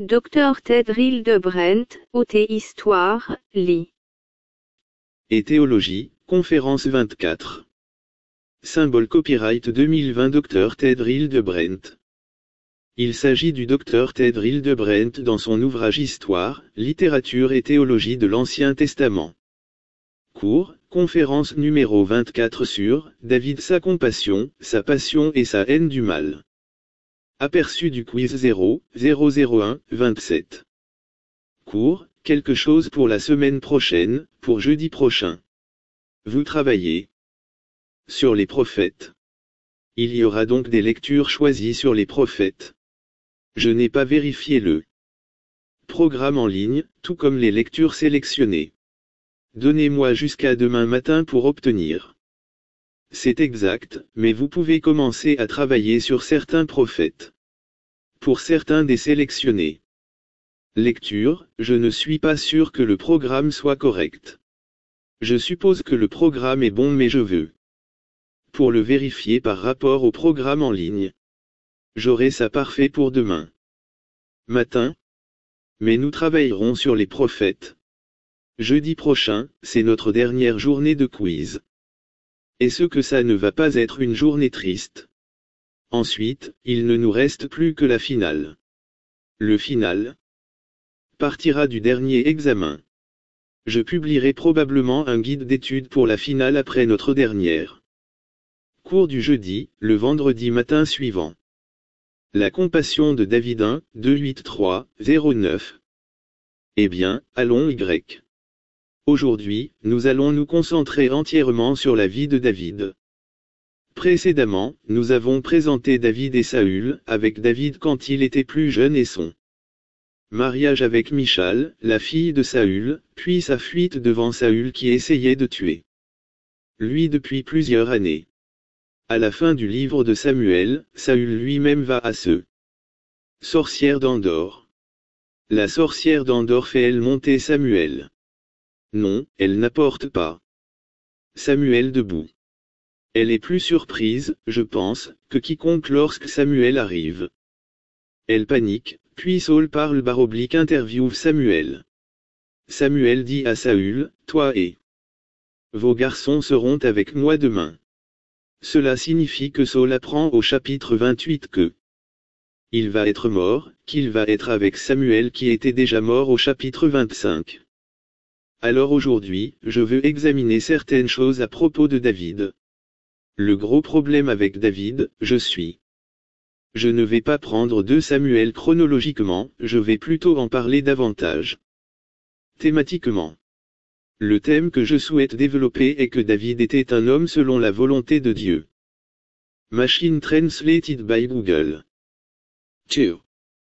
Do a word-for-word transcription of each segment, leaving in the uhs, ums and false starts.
docteur Ted Hildebrandt, O T Histoire, lit. Et théologie, conférence vingt-quatre. Symbole copyright deux mille vingt docteur Ted Hildebrandt. Il s'agit du docteur Ted Hildebrandt dans son ouvrage Histoire, littérature et théologie de l'Ancien Testament. Cours, conférence numéro vingt-quatre sur David, sa compassion, sa passion et sa haine du mal. Aperçu du quiz zéro zéro zéro un vingt-sept. Cours, quelque chose pour la semaine prochaine, pour jeudi prochain. Vous travaillez sur les prophètes. Il y aura donc des lectures choisies sur les prophètes. Je n'ai pas vérifié le programme en ligne, tout comme les lectures sélectionnées. Donnez-moi jusqu'à demain matin pour obtenir. C'est exact, mais vous pouvez commencer à travailler sur certains prophètes. Pour certains des sélectionnés. Lecture, je ne suis pas sûr que le programme soit correct. Je suppose que le programme est bon mais je veux. Pour le vérifier par rapport au programme en ligne. J'aurai ça parfait pour demain matin. Mais nous travaillerons sur les prophètes. Jeudi prochain, c'est notre dernière journée de quiz. Est-ce que ça ne va pas être une journée triste? Ensuite, il ne nous reste plus que la finale. Le final partira du dernier examen. Je publierai probablement un guide d'études pour la finale après notre dernière. Cours du jeudi, le vendredi matin suivant. La compassion de David un, deux huit trois, zéro neuf. Eh bien, allons Y. Aujourd'hui, nous allons nous concentrer entièrement sur la vie de David. Précédemment, nous avons présenté David et Saül, avec David quand il était plus jeune et son mariage avec Michal, la fille de Saül, puis sa fuite devant Saül qui essayait de tuer lui depuis plusieurs années. À la fin du livre de Samuel, Saül lui-même va à ce sorcière d'Endor. La sorcière d'Endor fait-elle monter Samuel? Non, elle n'apporte pas Samuel debout. Elle est plus surprise, je pense, que quiconque lorsque Samuel arrive. Elle panique, puis Saul parle baroblique interviewe Samuel. Samuel dit à Saül, toi et vos garçons seront avec moi demain. Cela signifie que Saul apprend au chapitre vingt-huit que il va être mort, qu'il va être avec Samuel qui était déjà mort au chapitre vingt-cinq. Alors aujourd'hui, je veux examiner certaines choses à propos de David. Le gros problème avec David, je suis. Je ne vais pas prendre deux Samuel chronologiquement, je vais plutôt en parler davantage. Thématiquement. Le thème que je souhaite développer est que David était un homme selon la volonté de Dieu. Machine translated by Google. two.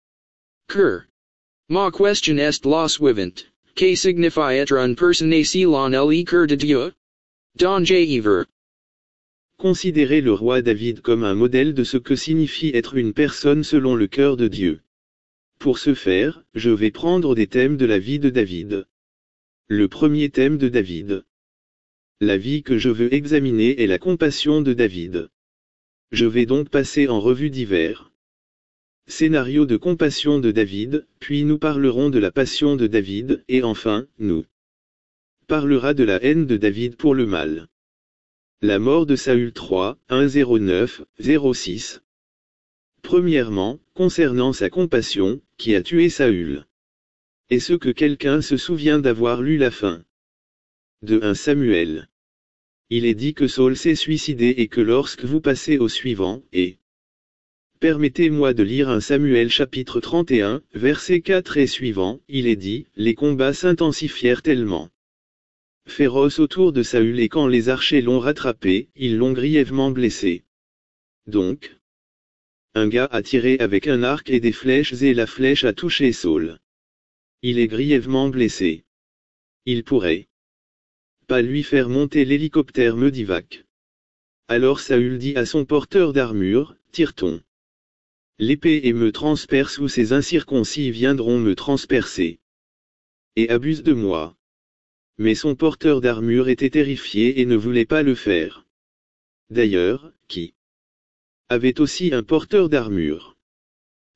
Cur. Ma question est la suivante. Que signifie être une personne selon le cœur de Dieu? Don J. Ever. Considérez le roi David comme un modèle de ce que signifie être une personne selon le cœur de Dieu. Pour ce faire, je vais prendre des thèmes de la vie de David. Le premier thème de David. La vie que je veux examiner est la compassion de David. Je vais donc passer en revue divers scénarios de compassion de David, puis nous parlerons de la passion de David, et enfin, nous parlera de la haine de David pour le mal. La mort de Saül trois, un zéro neuf, zéro six. Premièrement, concernant sa compassion, qui a tué Saül. Est-ce que quelqu'un se souvient d'avoir lu la fin de un Samuel? Il est dit que Saul s'est suicidé et que lorsque vous passez au suivant, et permettez-moi de lire un Samuel chapitre trente et un, verset quatre et suivant, il est dit, les combats s'intensifièrent tellement féroces autour de Saül et quand les archers l'ont rattrapé, ils l'ont grièvement blessé. Donc, un gars a tiré avec un arc et des flèches et la flèche a touché Saul. Il est grièvement blessé. Il pourrait pas lui faire monter l'hélicoptère Medivac. Alors Saül dit à son porteur d'armure, tire-t-on l'épée et me transperce ou ces incirconcis viendront me transpercer et abuse de moi. Mais son porteur d'armure était terrifié et ne voulait pas le faire. D'ailleurs, qui avait aussi un porteur d'armure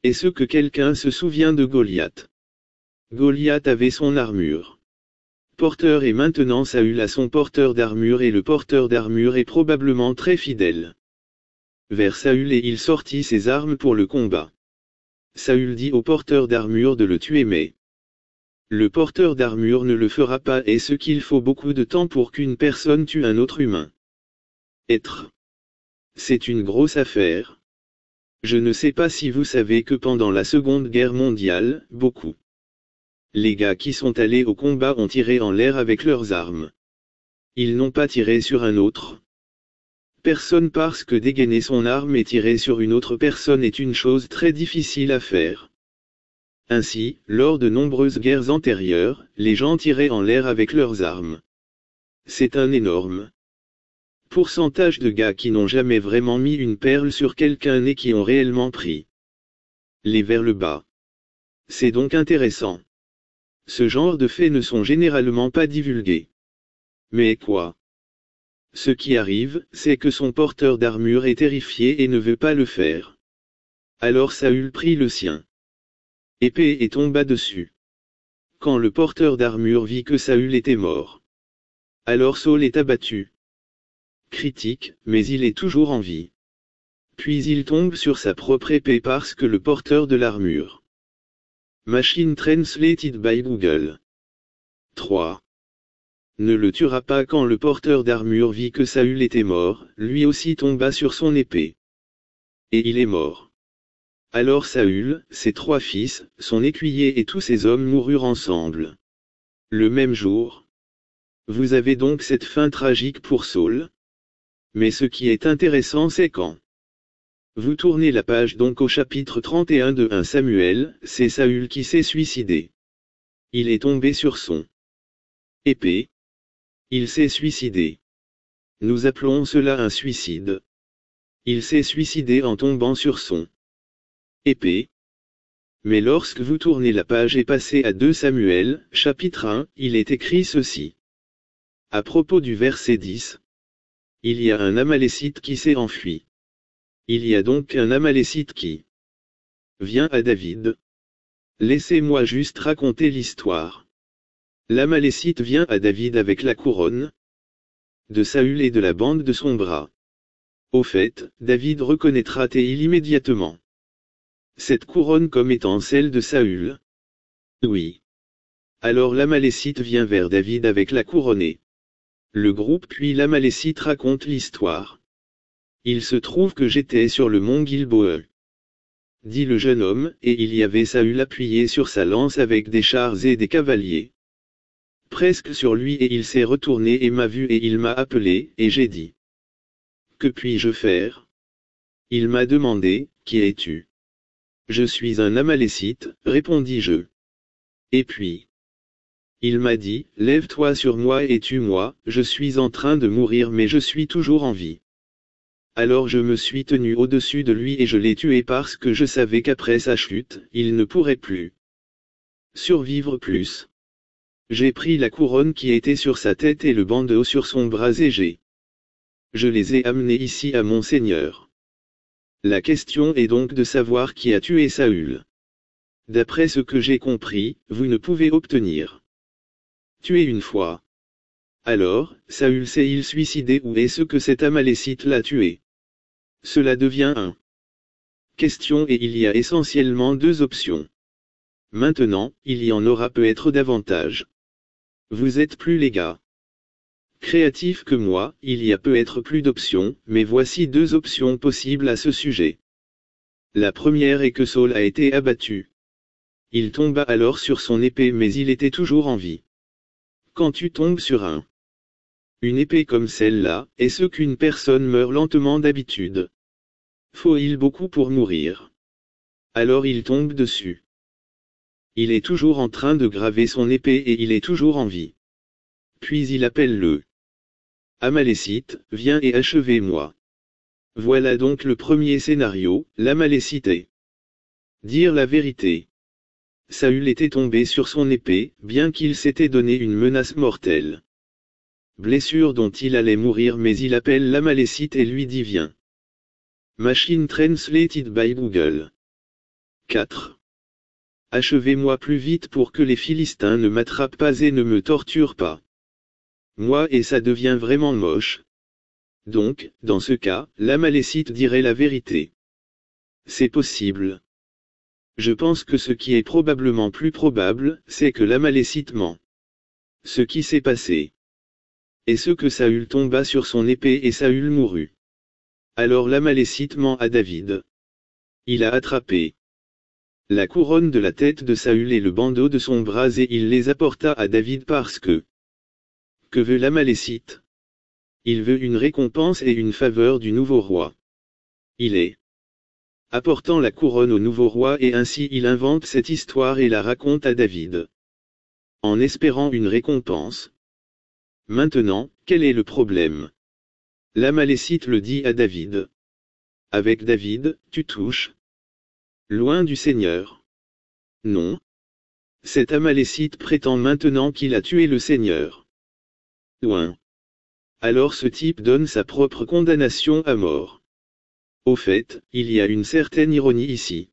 Est-ce que quelqu'un se souvient de Goliath? Goliath avait son armure. Porteur et maintenant Saül a son porteur d'armure et le porteur d'armure est probablement très fidèle vers Saül et il sortit ses armes pour le combat. Saül dit au porteur d'armure de le tuer mais le porteur d'armure ne le fera pas et ce qu'il faut beaucoup de temps pour qu'une personne tue un autre humain. Être. C'est une grosse affaire. Je ne sais pas si vous savez que pendant la Seconde Guerre mondiale, beaucoup les gars qui sont allés au combat ont tiré en l'air avec leurs armes. Ils n'ont pas tiré sur un autre personne parce que dégainer son arme et tirer sur une autre personne est une chose très difficile à faire. Ainsi, lors de nombreuses guerres antérieures, les gens tiraient en l'air avec leurs armes. C'est un énorme pourcentage de gars qui n'ont jamais vraiment mis une perle sur quelqu'un et qui ont réellement pris les vers le bas. C'est donc intéressant. Ce genre de faits ne sont généralement pas divulgués. Mais quoi? Ce qui arrive, c'est que son porteur d'armure est terrifié et ne veut pas le faire. Alors Saül prit le sien. Épée et tomba dessus. Quand le porteur d'armure vit que Saül était mort. Alors Saül est abattu. Critique, mais il est toujours en vie. Puis il tombe sur sa propre épée parce que le porteur de l'armure. Machine Translated by Google. trois. Ne le tuera pas quand le porteur d'armure vit que Saül était mort, lui aussi tomba sur son épée. Et il est mort. Alors Saül, ses trois fils, son écuyer et tous ses hommes moururent ensemble. Le même jour. Vous avez donc cette fin tragique pour Saül. Mais ce qui est intéressant c'est quand vous tournez la page donc au chapitre trente et un de premier Samuel, c'est Saül qui s'est suicidé. Il est tombé sur son épée. Il s'est suicidé. Nous appelons cela un suicide. Il s'est suicidé en tombant sur son épée. Mais lorsque vous tournez la page et passez à deux Samuel, chapitre un, il est écrit ceci. À propos du verset dix. Il y a un Amalécite qui s'est enfui. Il y a donc un Amalécite qui vient à David. Laissez-moi juste raconter l'histoire. L'Amalécite vient à David avec la couronne de Saül et de la bande de son bras. Au fait, David reconnaîtra Théil immédiatement cette couronne comme étant celle de Saül. Oui. Alors l'Amalécite vient vers David avec la couronne. Le groupe puis l'Amalécite raconte l'histoire. Il se trouve que j'étais sur le mont Gilboa, dit le jeune homme, et il y avait Saül appuyé sur sa lance avec des chars et des cavaliers. Presque sur lui et il s'est retourné et m'a vu et il m'a appelé, et j'ai dit. Que puis-je faire? Il m'a demandé, qui es-tu? Je suis un Amalécite, répondis-je. Et puis il m'a dit, lève-toi sur moi et tue-moi, je suis en train de mourir mais je suis toujours en vie. Alors je me suis tenu au-dessus de lui et je l'ai tué parce que je savais qu'après sa chute, il ne pourrait plus survivre plus. J'ai pris la couronne qui était sur sa tête et le bandeau sur son bras et j'ai je les ai amenés ici à mon Seigneur. La question est donc de savoir qui a tué Saül. D'après ce que j'ai compris, vous ne pouvez obtenir tuer une fois. Alors, Saül s'est-il suicidé ou est-ce que cet Amalécite l'a tué? Cela devient un question et il y a essentiellement deux options. Maintenant, il y en aura peut-être davantage. Vous êtes plus les gars créatifs que moi, il y a peut-être plus d'options, mais voici deux options possibles à ce sujet. La première est que Saül a été abattu. Il tomba alors sur son épée mais il était toujours en vie. Quand tu tombes sur un une épée comme celle-là, est-ce qu'une personne meurt lentement d'habitude? Faut-il beaucoup pour mourir? Alors il tombe dessus. Il est toujours en train de graver son épée et il est toujours en vie. Puis il appelle le Amalécite, viens et achevez-moi. Voilà donc le premier scénario, l'Amalécite est dire la vérité. Saül était tombé sur son épée, bien qu'il s'était donné une menace mortelle. Blessure dont il allait mourir mais il appelle l'Amalécite et lui dit viens. Machine Translated by Google. quatre. Achevez-moi plus vite pour que les Philistins ne m'attrapent pas et ne me torturent pas. Moi et ça devient vraiment moche. Donc, dans ce cas, l'Amalécite dirait la vérité. C'est possible. Je pense que ce qui est probablement plus probable, c'est que l'Amalécite ment. Ce qui s'est passé. Et ce que Saül tomba sur son épée et Saül mourut. Alors l'Amalécite ment à David. Il a attrapé la couronne de la tête de Saül et le bandeau de son bras et il les apporta à David parce que... Que veut l'Amalécite? Il veut une récompense et une faveur du nouveau roi. Il est apportant la couronne au nouveau roi et ainsi il invente cette histoire et la raconte à David. En espérant une récompense. Maintenant, quel est le problème? L'Amalécite le dit à David. Avec David, tu touches. Loin du Seigneur. Non. Cet Amalécite prétend maintenant qu'il a tué le Seigneur. Loin. Alors ce type donne sa propre condamnation à mort. Au fait, il y a une certaine ironie ici.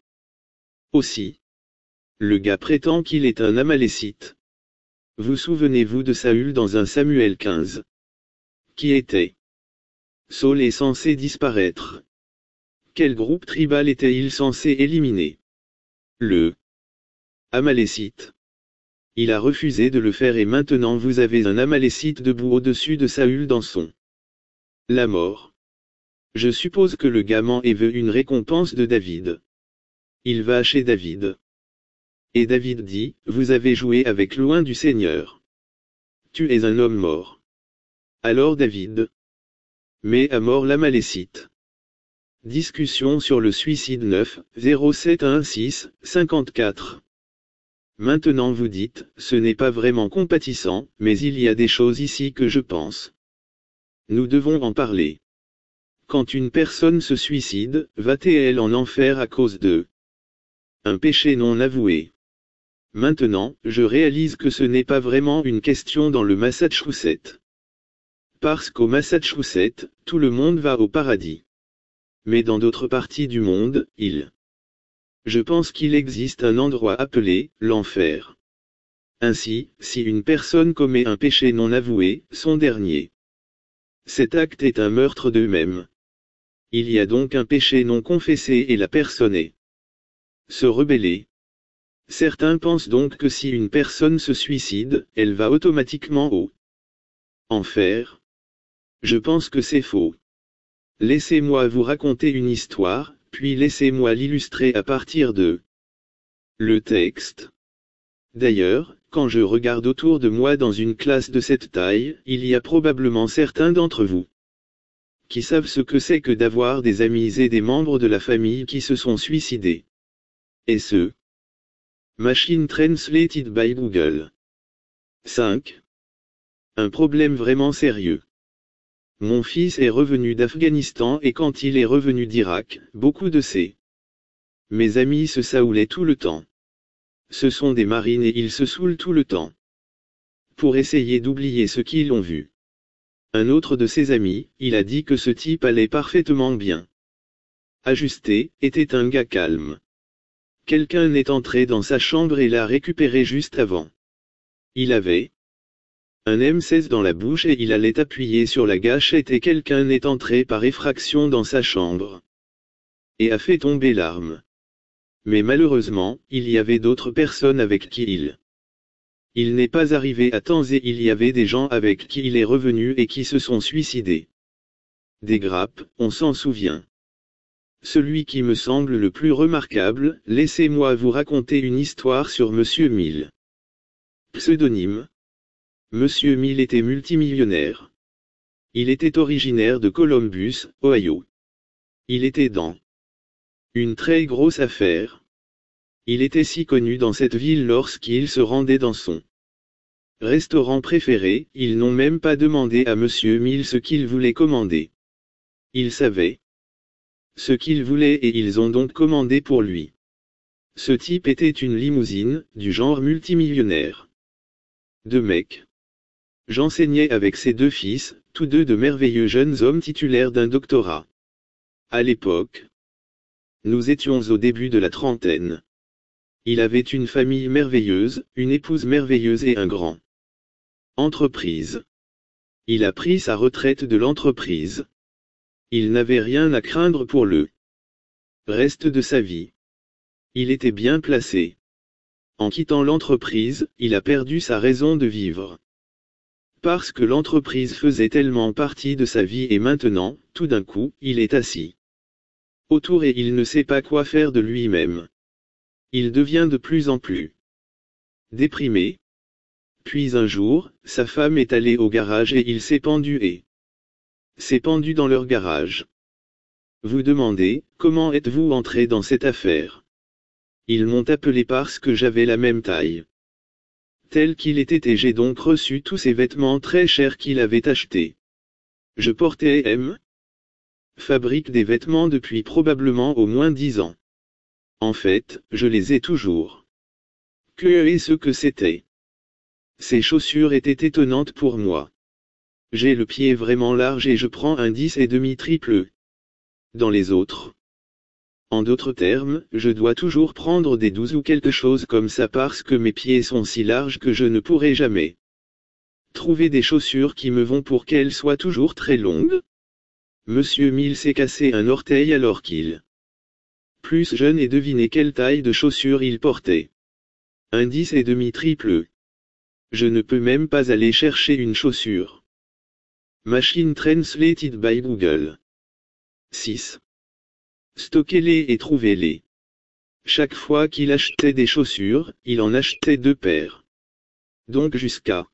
Aussi. Le gars prétend qu'il est un Amalécite. Vous souvenez-vous de Saül dans un Samuel quinze? Qui était? Saül est censé disparaître. Quel groupe tribal était-il censé éliminer? Le Amalécite. Il a refusé de le faire et maintenant vous avez un Amalécite debout au-dessus de Saül dans son la mort. Je suppose que le gamin et veut une récompense de David. Il va chez David. Et David dit, vous avez joué avec loin du Seigneur. Tu es un homme mort. Alors David met à mort l'Amalécite. Discussion sur le suicide neuf, zéro sept un six, cinquante-quatre. Maintenant vous dites, ce n'est pas vraiment compatissant, mais il y a des choses ici que je pense. Nous devons en parler. Quand une personne se suicide, va-t-elle en enfer à cause de un péché non avoué? Maintenant, je réalise que ce n'est pas vraiment une question dans le Massachusetts. Parce qu'au Massachusetts, tout le monde va au paradis. Mais dans d'autres parties du monde, il... Je pense qu'il existe un endroit appelé l'enfer. Ainsi, si une personne commet un péché non avoué, son dernier. Cet acte est un meurtre d'eux-mêmes. Il y a donc un péché non confessé et la personne est se rebeller. Certains pensent donc que si une personne se suicide, elle va automatiquement au enfer. Je pense que c'est faux. Laissez-moi vous raconter une histoire, puis laissez-moi l'illustrer à partir de le texte. D'ailleurs, quand je regarde autour de moi dans une classe de cette taille, il y a probablement certains d'entre vous qui savent ce que c'est que d'avoir des amis et des membres de la famille qui se sont suicidés. Et ce Machine Translated by Google. cinq. Un problème vraiment sérieux. Mon fils est revenu d'Afghanistan et quand il est revenu d'Irak, beaucoup de ses mes amis se saoulaient tout le temps. Ce sont des marines et ils se saoulent tout le temps. Pour essayer d'oublier ce qu'ils ont vu. Un autre de ses amis, il a dit que ce type allait parfaitement bien. Ajusté, était un gars calme. Quelqu'un est entré dans sa chambre et l'a récupéré juste avant. Il avait un M seize dans la bouche et il allait appuyer sur la gâchette et quelqu'un est entré par effraction dans sa chambre. Et a fait tomber l'arme. Mais malheureusement, il y avait d'autres personnes avec qui il Il n'est pas arrivé à temps et il y avait des gens avec qui il est revenu et qui se sont suicidés. Des grappes, on s'en souvient. Celui qui me semble le plus remarquable, laissez-moi vous raconter une histoire sur Monsieur Mill. Pseudonyme. Monsieur Mill était multimillionnaire. Il était originaire de Columbus, Ohio. Il était dans une très grosse affaire. Il était si connu dans cette ville lorsqu'il se rendait dans son restaurant préféré, ils n'ont même pas demandé à Monsieur Mill ce qu'il voulait commander. Ils savaient ce qu'il voulait et ils ont donc commandé pour lui. Ce type était une limousine, du genre multimillionnaire. Deux mecs. J'enseignais avec ses deux fils, tous deux de merveilleux jeunes hommes titulaires d'un doctorat. À l'époque, nous étions au début de la trentaine. Il avait une famille merveilleuse, une épouse merveilleuse et un grand entreprise. Il a pris sa retraite de l'entreprise. Il n'avait rien à craindre pour le reste de sa vie. Il était bien placé. En quittant l'entreprise, il a perdu sa raison de vivre. Parce que l'entreprise faisait tellement partie de sa vie et maintenant, tout d'un coup, il est assis autour et il ne sait pas quoi faire de lui-même. Il devient de plus en plus déprimé. Puis un jour, sa femme est allée au garage et il s'est pendu et s'est pendu dans leur garage. Vous demandez, comment êtes-vous entré dans cette affaire? Ils m'ont appelé parce que j'avais la même taille tel qu'il était et j'ai donc reçu tous ces vêtements très chers qu'il avait achetés. Je portais M. fabrique des vêtements depuis probablement au moins dix ans. En fait, je les ai toujours. Que est ce que c'était? Ces chaussures étaient étonnantes pour moi. J'ai le pied vraiment large et je prends un dix et demi triple. Dans les autres. En d'autres termes, je dois toujours prendre des douze ou quelque chose comme ça parce que mes pieds sont si larges que je ne pourrai jamais trouver des chaussures qui me vont pour qu'elles soient toujours très longues. Monsieur Mill s'est cassé un orteil alors qu'il plus jeune et devinez quelle taille de chaussures il portait. Un dix et demi triple. Je ne peux même pas aller chercher une chaussure. Machine translated by Google. six. Stockez-les et trouvez-les. Chaque fois qu'il achetait des chaussures, il en achetait deux paires. Donc jusqu'à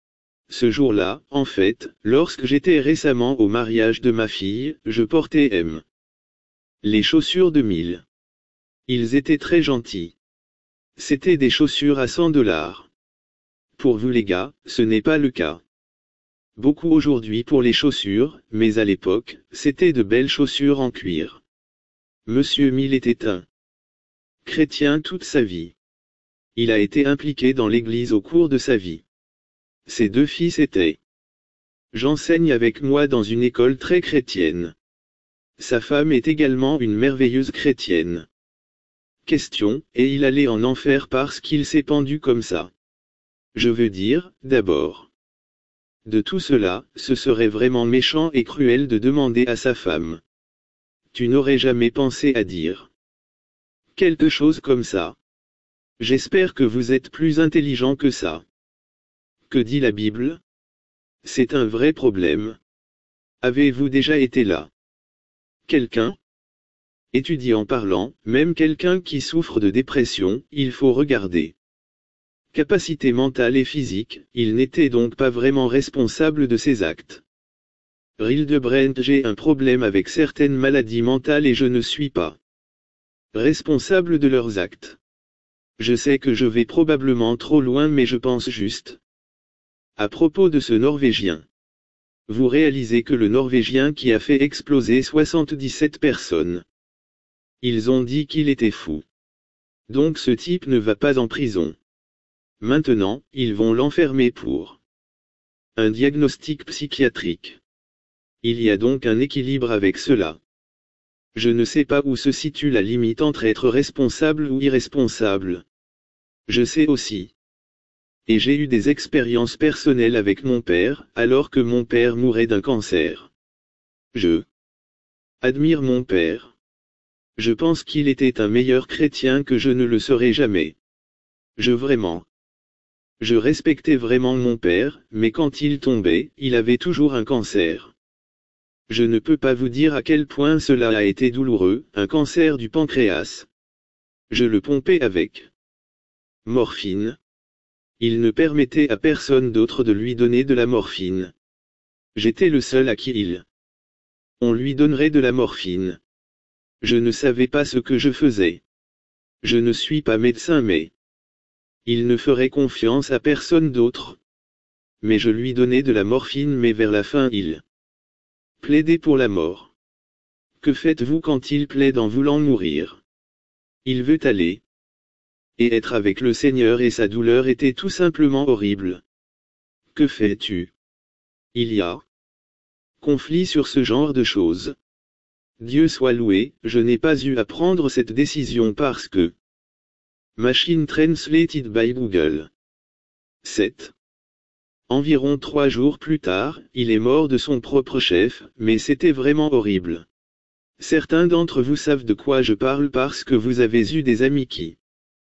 ce jour-là, en fait, lorsque j'étais récemment au mariage de ma fille, je portais M. les chaussures de Mill. Ils étaient très gentils. C'était des chaussures à cent dollars. Pour vous les gars, ce n'est pas le cas. Beaucoup aujourd'hui pour les chaussures, mais à l'époque, c'était de belles chaussures en cuir. Monsieur Mill était un chrétien toute sa vie. Il a été impliqué dans l'Église au cours de sa vie. Ses deux fils étaient. J'enseigne avec moi dans une école très chrétienne. Sa femme est également une merveilleuse chrétienne. Question, et il allait en enfer parce qu'il s'est pendu comme ça. Je veux dire, d'abord. De tout cela, ce serait vraiment méchant et cruel de demander à sa femme. Tu n'aurais jamais pensé à dire quelque chose comme ça. J'espère que vous êtes plus intelligent que ça. Que dit la Bible? C'est un vrai problème. Avez-vous déjà été là? Quelqu'un? Étudie en parlant, même quelqu'un qui souffre de dépression, il faut regarder. Capacité mentale et physique, il n'était donc pas vraiment responsable de ses actes. Hildebrandt, j'ai un problème avec certaines maladies mentales et je ne suis pas responsable de leurs actes. Je sais que je vais probablement trop loin mais je pense juste. À propos de ce Norvégien. Vous réalisez que le Norvégien qui a fait exploser soixante-dix-sept personnes. Ils ont dit qu'il était fou. Donc ce type ne va pas en prison. Maintenant, ils vont l'enfermer pour un diagnostic psychiatrique. Il y a donc un équilibre avec cela. Je ne sais pas où se situe la limite entre être responsable ou irresponsable. Je sais aussi. Et j'ai eu des expériences personnelles avec mon père, alors que mon père mourait d'un cancer. Je admire mon père. Je pense qu'il était un meilleur chrétien que je ne le serai jamais. Je vraiment. Je respectais vraiment mon père, mais quand il tombait, il avait toujours un cancer. Je ne peux pas vous dire à quel point cela a été douloureux, un cancer du pancréas. Je le pompais avec morphine. Il ne permettait à personne d'autre de lui donner de la morphine. J'étais le seul à qui il. On lui donnerait de la morphine. Je ne savais pas ce que je faisais. Je ne suis pas médecin mais. Il ne ferait confiance à personne d'autre. Mais je lui donnais de la morphine mais vers la fin il. Plaidait pour la mort. Que faites-vous quand il plaide en voulant mourir? Il veut aller. Et être avec le Seigneur et sa douleur était tout simplement horrible. Que fais-tu? Il y a conflit sur ce genre de choses. Dieu soit loué, je n'ai pas eu à prendre cette décision parce que Machine Translated by Google. sept. Environ trois jours plus tard, il est mort de son propre chef, mais c'était vraiment horrible. Certains d'entre vous savent de quoi je parle parce que vous avez eu des amis qui.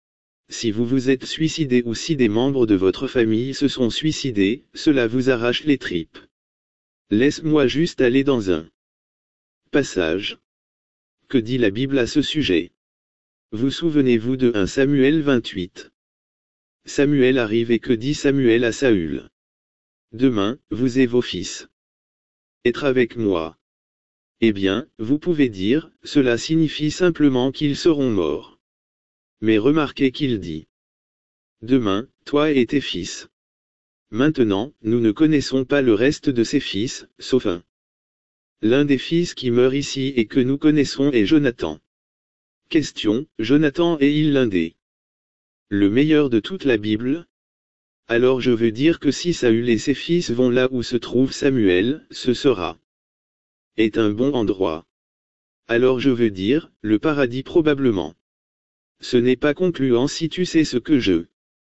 Si vous vous êtes suicidé ou si des membres de votre famille se sont suicidés, cela vous arrache les tripes. Laisse-moi juste aller dans un passage. Que dit la Bible à ce sujet? Vous souvenez-vous de premier Samuel vingt-huit? Samuel arrive et que dit Samuel à Saül? Demain, vous et vos fils. Être avec moi. Eh bien, vous pouvez dire, cela signifie simplement qu'ils seront morts. Mais remarquez qu'il dit. Demain, toi et tes fils. Maintenant, nous ne connaissons pas le reste de ses fils, sauf un. L'un des fils qui meurt ici et que nous connaissons est Jonathan. Question, Jonathan est-il l'un des le meilleur de toute la Bible? Alors je veux dire que si Saül et ses fils vont là où se trouve Samuel, ce sera est un bon endroit. Alors je veux dire, le paradis probablement. Ce n'est pas concluant si tu sais ce que je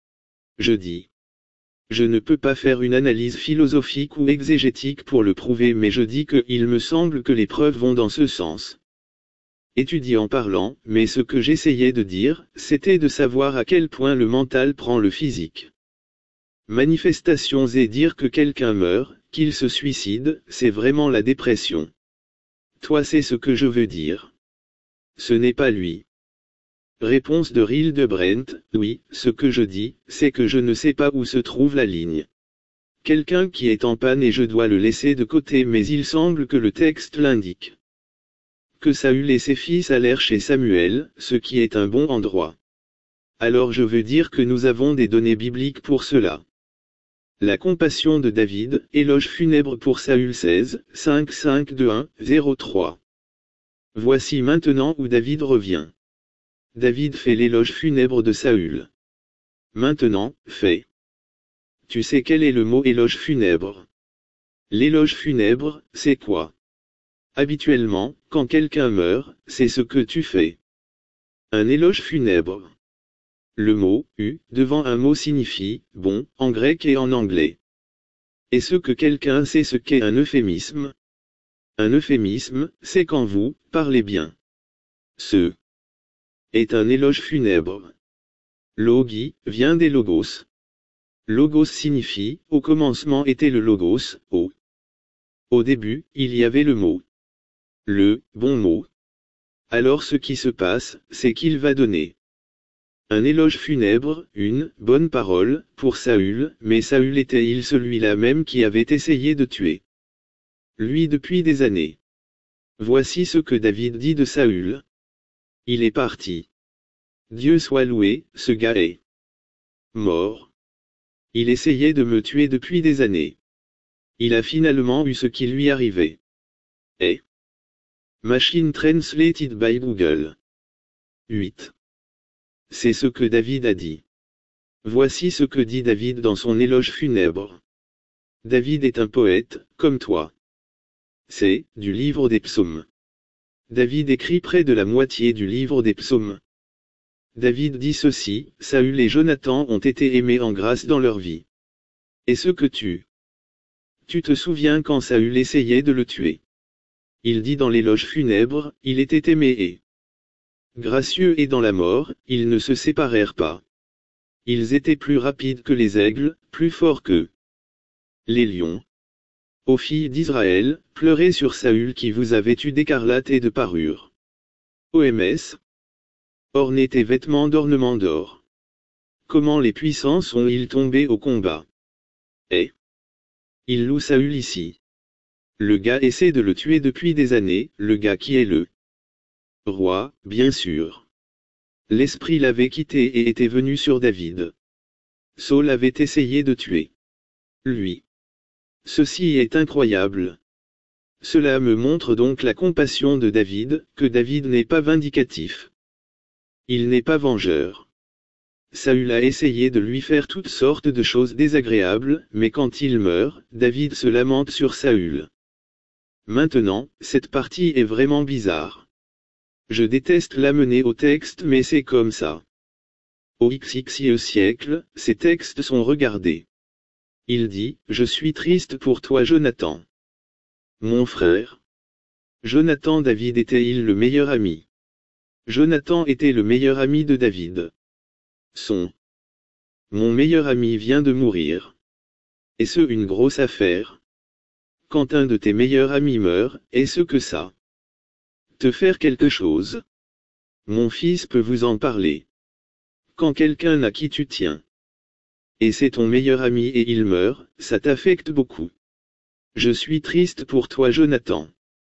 je dis. Je ne peux pas faire une analyse philosophique ou exégétique pour le prouver, mais je dis que il me semble que les preuves vont dans ce sens. Étudie en parlant, mais ce que j'essayais de dire, c'était de savoir à quel point le mental prend le physique. Manifestations et dire que quelqu'un meurt, qu'il se suicide, c'est vraiment la dépression. Toi, c'est ce que je veux dire. Ce n'est pas lui. Réponse de Hildebrand, oui, ce que je dis, c'est que je ne sais pas où se trouve la ligne. Quelqu'un qui est en panne et je dois le laisser de côté, mais il semble que le texte l'indique. Que Saül et ses fils allèrent chez Samuel, ce qui est un bon endroit. Alors je veux dire que nous avons des données bibliques pour cela. La compassion de David, éloge funèbre pour Saül seize, cinq cinq deux un, zéro trois. Voici maintenant où David revient. David fait l'éloge funèbre de Saül. Maintenant, fait. Tu sais quel est le mot éloge funèbre? L'éloge funèbre, c'est quoi? Habituellement, quand quelqu'un meurt, c'est ce que tu fais. Un éloge funèbre. Le mot « u » devant un mot signifie « bon » en grec et en anglais. Est-ce que quelqu'un sait ce qu'est un euphémisme? Un euphémisme, c'est quand vous parlez bien. Ce est un éloge funèbre. Logi vient des logos. Logos signifie « au commencement était le logos », au. Au début, il y avait le mot. Le bon mot. Alors ce qui se passe, c'est qu'il va donner un éloge funèbre, une bonne parole, pour Saül, mais Saül était-il celui-là même qui avait essayé de tuer lui depuis des années? Voici ce que David dit de Saül. Il est parti. Dieu soit loué, ce gars est mort. Il essayait de me tuer depuis des années. Il a finalement eu ce qui lui arrivait. Et Machine Translated by Google. huit. C'est ce que David a dit. Voici ce que dit David dans son éloge funèbre. David est un poète, comme toi. C'est, du livre des psaumes. David écrit près de la moitié du livre des psaumes. David dit ceci, Saül et Jonathan ont été aimés en grâce dans leur vie. Et ce que tu Tu te souviens quand Saül essayait de le tuer. Il dit dans l'éloge funèbre, il était aimé et gracieux et dans la mort, ils ne se séparèrent pas. Ils étaient plus rapides que les aigles, plus forts que les lions. Ô filles d'Israël, pleurez sur Saül qui vous a vêtu d'écarlate et de parure. O M S. Ornez tes vêtements d'ornements d'or. Comment les puissants sont-ils tombés au combat? Et il loue Saül ici. Le gars essaie de le tuer depuis des années, le gars qui est le roi, bien sûr. L'esprit l'avait quitté et était venu sur David. Saul avait essayé de tuer lui. Ceci est incroyable. Cela me montre donc la compassion de David, que David n'est pas vindicatif. Il n'est pas vengeur. Saül a essayé de lui faire toutes sortes de choses désagréables, mais quand il meurt, David se lamente sur Saül. Maintenant, cette partie est vraiment bizarre. Je déteste l'amener au texte mais c'est comme ça. Au xxe siècle, ces textes sont regardés. Il dit, je suis triste pour toi Jonathan. Mon frère. Jonathan David était-il le meilleur ami? Jonathan était le meilleur ami de David. Son. Mon meilleur ami vient de mourir. Est-ce une grosse affaire? Quand un de tes meilleurs amis meurt, est-ce que ça? Te faire quelque chose? Mon fils peut vous en parler. Quand quelqu'un à qui tu tiens. Et c'est ton meilleur ami et il meurt, ça t'affecte beaucoup. Je suis triste pour toi Jonathan.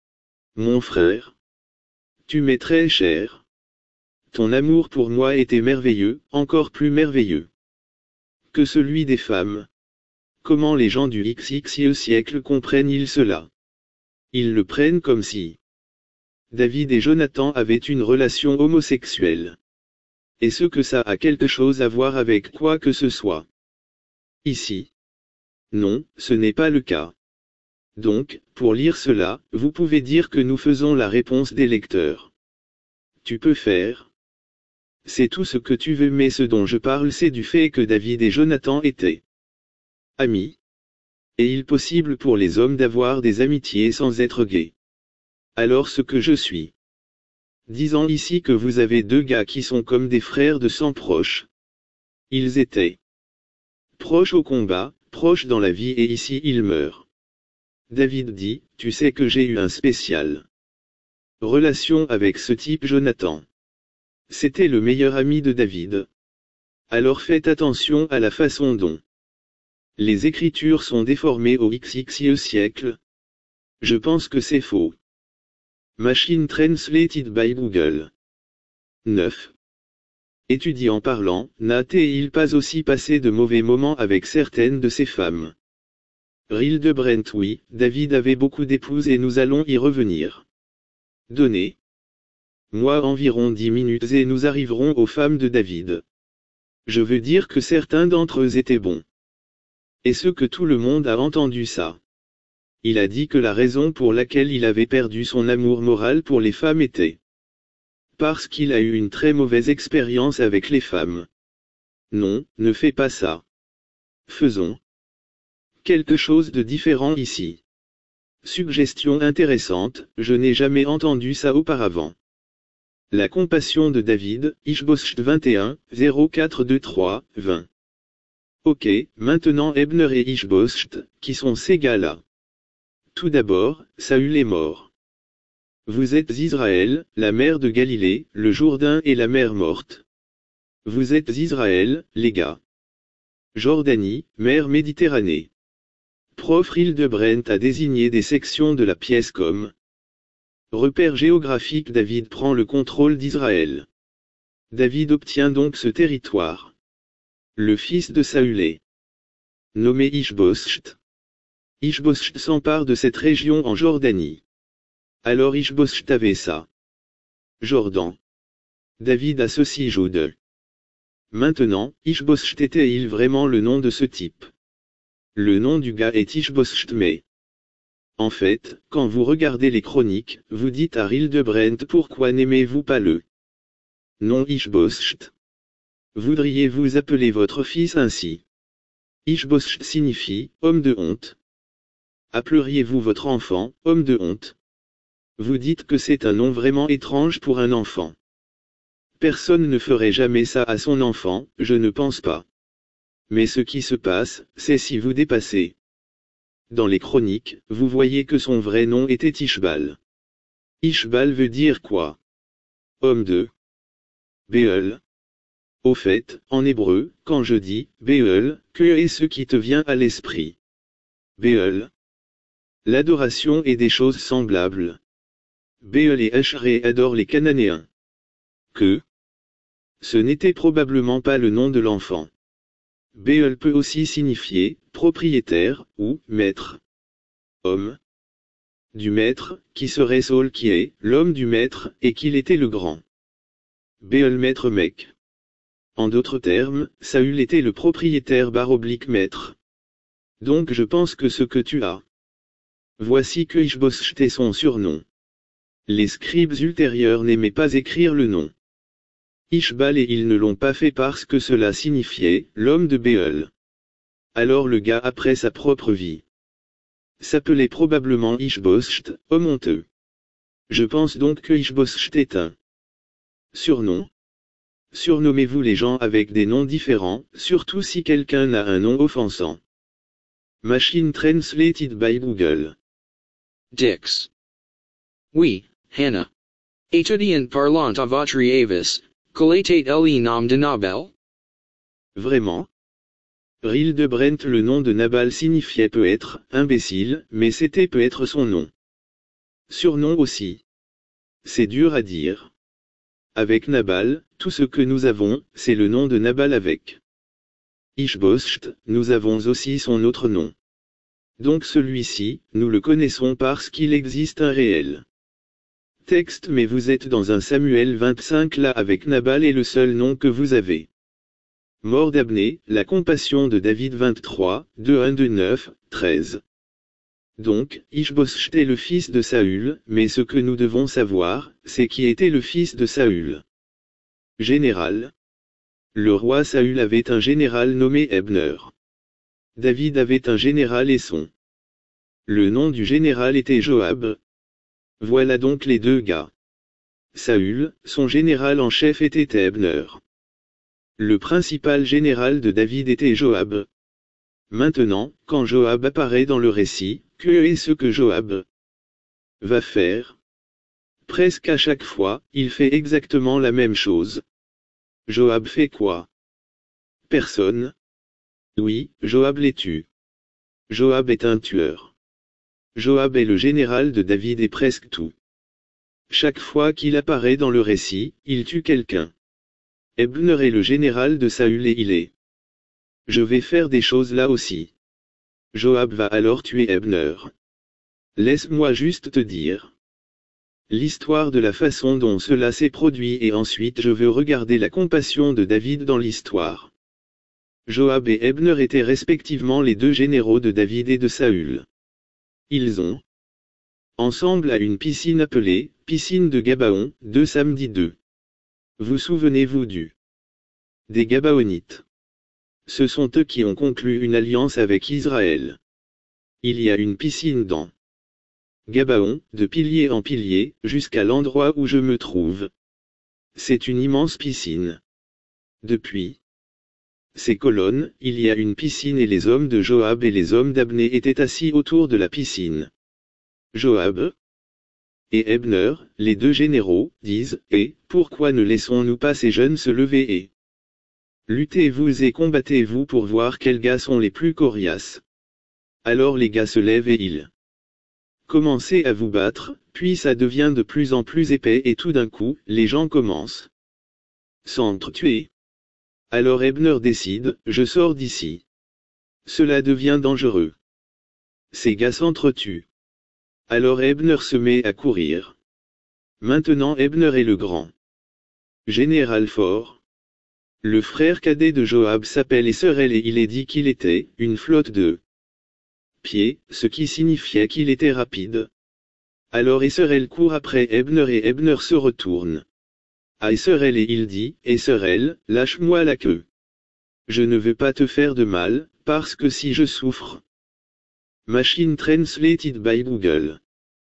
Mon frère. Tu m'es très cher. Ton amour pour moi était merveilleux, encore plus merveilleux que celui des femmes. Comment les gens du xxe siècle comprennent-ils cela? Ils le prennent comme si David et Jonathan avaient une relation homosexuelle. Est-ce que ça a quelque chose à voir avec quoi que ce soit? Ici. Non, ce n'est pas le cas. Donc, pour lire cela, vous pouvez dire que nous faisons la réponse des lecteurs. Tu peux faire. C'est tout ce que tu veux, mais ce dont je parle c'est du fait que David et Jonathan étaient amis. Est-il possible pour les hommes d'avoir des amitiés sans être gays? Alors ce que je suis disant ici que vous avez deux gars qui sont comme des frères de sang proches. Ils étaient proches au combat, proches dans la vie et ici ils meurent. David dit, tu sais que j'ai eu un spécial relation avec ce type Jonathan. C'était le meilleur ami de David. Alors faites attention à la façon dont les écritures sont déformées au xxe siècle. Je pense que c'est faux. Machine Translated by Google. neuf. Étudie en parlant, n'a-t-il pas aussi passé de mauvais moments avec certaines de ces femmes? Hildebrand oui, David avait beaucoup d'épouses et nous allons y revenir. Donnez. Moi environ dix minutes et nous arriverons aux femmes de David. Je veux dire que certains d'entre eux étaient bons. Est-ce que tout le monde a entendu ça? Il a dit que la raison pour laquelle il avait perdu son amour moral pour les femmes était parce qu'il a eu une très mauvaise expérience avec les femmes. Non, ne fais pas ça. Faisons quelque chose de différent ici. Suggestion intéressante, je n'ai jamais entendu ça auparavant. La compassion de David, Ishbosheth vingt et un, zéro quatre deux trois, vingt. Ok, maintenant Ebner et Ishbosheth, qui sont ces gars-là? Tout d'abord, Saül est mort. Vous êtes Israël, la mer de Galilée, le Jourdain et la mer morte. Vous êtes Israël, les gars. Jordanie, mer Méditerranée. Prof Hildebrand a désigné des sections de la pièce comme repère géographique. David prend le contrôle d'Israël. David obtient donc ce territoire. Le fils de Saül est nommé Ishbosheth. Ishbosheth s'empare de cette région en Jordanie. Alors Ishbosheth avait ça. Jordan. David a ceci Jude. Maintenant, Ishbosheth était-il vraiment le nom de ce type? Le nom du gars est Ishbosheth mais en fait, quand vous regardez les chroniques, vous dites à Hildebrand pourquoi n'aimez-vous pas le nom Ishbosheth? Voudriez-vous appeler votre fils ainsi? Ishbosheth signifie homme de honte. Appelleriez-vous votre enfant homme de honte? Vous dites que c'est un nom vraiment étrange pour un enfant. Personne ne ferait jamais ça à son enfant, je ne pense pas. Mais ce qui se passe, c'est si vous dépassez dans les chroniques, vous voyez que son vrai nom était Ishbal. Ishbal veut dire quoi? Homme de Béel. Au fait, en hébreu, quand je dis Béel, que est ce qui te vient à l'esprit? Béel. L'adoration et des choses semblables. Béel et Ashré adorent les Cananéens. Que ce n'était probablement pas le nom de l'enfant. Béel peut aussi signifier propriétaire ou maître. Homme du maître, qui serait Saul qui est l'homme du maître, et qu'il était le grand. Béel maître mec. En d'autres termes, Saül était le propriétaire baroblique maître. Donc je pense que ce que tu as. Voici que Ishbosheth est son surnom. Les scribes ultérieurs n'aimaient pas écrire le nom Ishbal et ils ne l'ont pas fait parce que cela signifiait, l'homme de Béel. Alors le gars après sa propre vie s'appelait probablement Ishbosht, homme honteux. Je pense donc que Ishbosht est un surnom. Surnommez-vous les gens avec des noms différents, surtout si quelqu'un a un nom offensant. Machine translated by Google. Dix. Oui, Hannah. Étudiant parlant à votre avis, quel était le nom de Nabal? Vraiment? Ril de Brent, le nom de Nabal signifiait peut-être, imbécile, mais c'était peut-être son nom. Surnom aussi. C'est dur à dire. Avec Nabal, tout ce que nous avons, c'est le nom de Nabal avec Ishbosht, nous avons aussi son autre nom. Donc celui-ci, nous le connaissons parce qu'il existe un réel texte, mais vous êtes dans un Samuel vingt-cinq là avec Nabal est le seul nom que vous avez. Mort d'Abné, la compassion de David vingt-trois, deux un deux neuf, treize. Donc, Ishbosht est le fils de Saül, mais ce que nous devons savoir, c'est qui était le fils de Saül. Général. Le roi Saül avait un général nommé Ebner. David avait un général et son le nom du général était Joab. Voilà donc les deux gars. Saül, son général en chef était Ebner. Le principal général de David était Joab. Maintenant, quand Joab apparaît dans le récit, que est ce que Joab va faire? Presque à chaque fois, il fait exactement la même chose. Joab fait quoi? Personne. Oui, Joab les tue. Joab est un tueur. Joab est le général de David et presque tout. Chaque fois qu'il apparaît dans le récit, il tue quelqu'un. Ebner est le général de Saül et il est. Je vais faire des choses là aussi. Joab va alors tuer Ebner. Laisse-moi juste te dire l'histoire de la façon dont cela s'est produit et ensuite je veux regarder la compassion de David dans l'histoire. Joab et Ebner étaient respectivement les deux généraux de David et de Saül. Ils ont ensemble à une piscine appelée piscine de Gabaon, deux Samedi deux. Vous souvenez-vous du des Gabaonites? Ce sont eux qui ont conclu une alliance avec Israël. Il y a une piscine dans Gabaon, de pilier en pilier, jusqu'à l'endroit où je me trouve. C'est une immense piscine. Depuis ces colonnes, il y a une piscine et les hommes de Joab et les hommes d'Abné étaient assis autour de la piscine. Joab et Ebner, les deux généraux, disent, et, pourquoi ne laissons-nous pas ces jeunes se lever et luttez-vous et combattez-vous pour voir quels gars sont les plus coriaces. Alors les gars se lèvent et ils commencent à vous battre, puis ça devient de plus en plus épais et tout d'un coup, les gens commencent s'entretuer. Alors Ebner décide, je sors d'ici. Cela devient dangereux. Ces gars s'entretuent. Alors Ebner se met à courir. Maintenant Ebner est le grand général fort. Le frère cadet de Joab s'appelle Esserel et il est dit qu'il était une flotte de pieds, ce qui signifiait qu'il était rapide. Alors Esserel court après Ebner et Ebner se retourne à Esserel et il dit, Esserel, lâche-moi la queue. Je ne veux pas te faire de mal, parce que si je souffre. Machine translated by Google.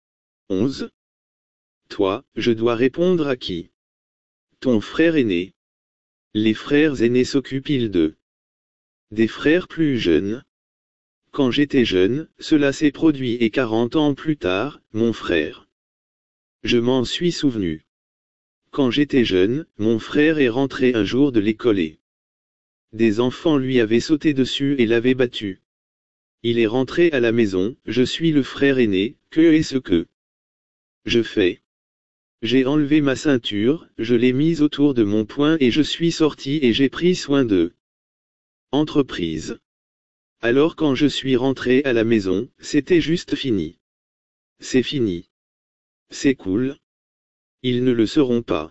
onze. Toi, je dois répondre à qui? Ton frère aîné. Les frères aînés s'occupent-ils d'eux? Des frères plus jeunes? Quand j'étais jeune, cela s'est produit et quarante ans plus tard, mon frère. Je m'en suis souvenu. Quand j'étais jeune, mon frère est rentré un jour de l'école et des enfants lui avaient sauté dessus et l'avaient battu. Il est rentré à la maison, je suis le frère aîné, que est-ce que je fais? J'ai enlevé ma ceinture, je l'ai mise autour de mon poing et je suis sorti et j'ai pris soin d'eux. Entreprise. Alors quand je suis rentré à la maison, c'était juste fini. C'est fini. C'est cool. Ils ne le seront pas.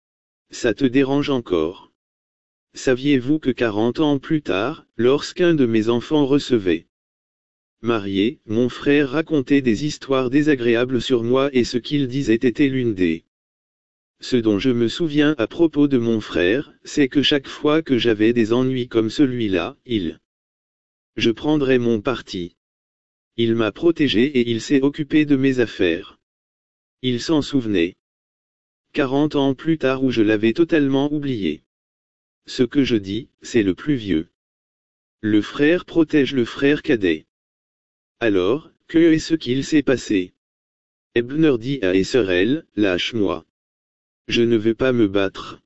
Ça te dérange encore? Saviez-vous que quarante ans plus tard, lorsqu'un de mes enfants recevait marié, mon frère racontait des histoires désagréables sur moi et ce qu'il disait était l'une des Ce dont je me souviens à propos de mon frère, c'est que chaque fois que j'avais des ennuis comme celui-là, il... Je prendrais mon parti. Il m'a protégé et il s'est occupé de mes affaires. Il s'en souvenait. Quarante ans plus tard où je l'avais totalement oublié. Ce que je dis, c'est le plus vieux. Le frère protège le frère cadet. Alors, que est-ce qu'il s'est passé? Ebner dit à Esserel, lâche-moi. Je ne veux pas me battre.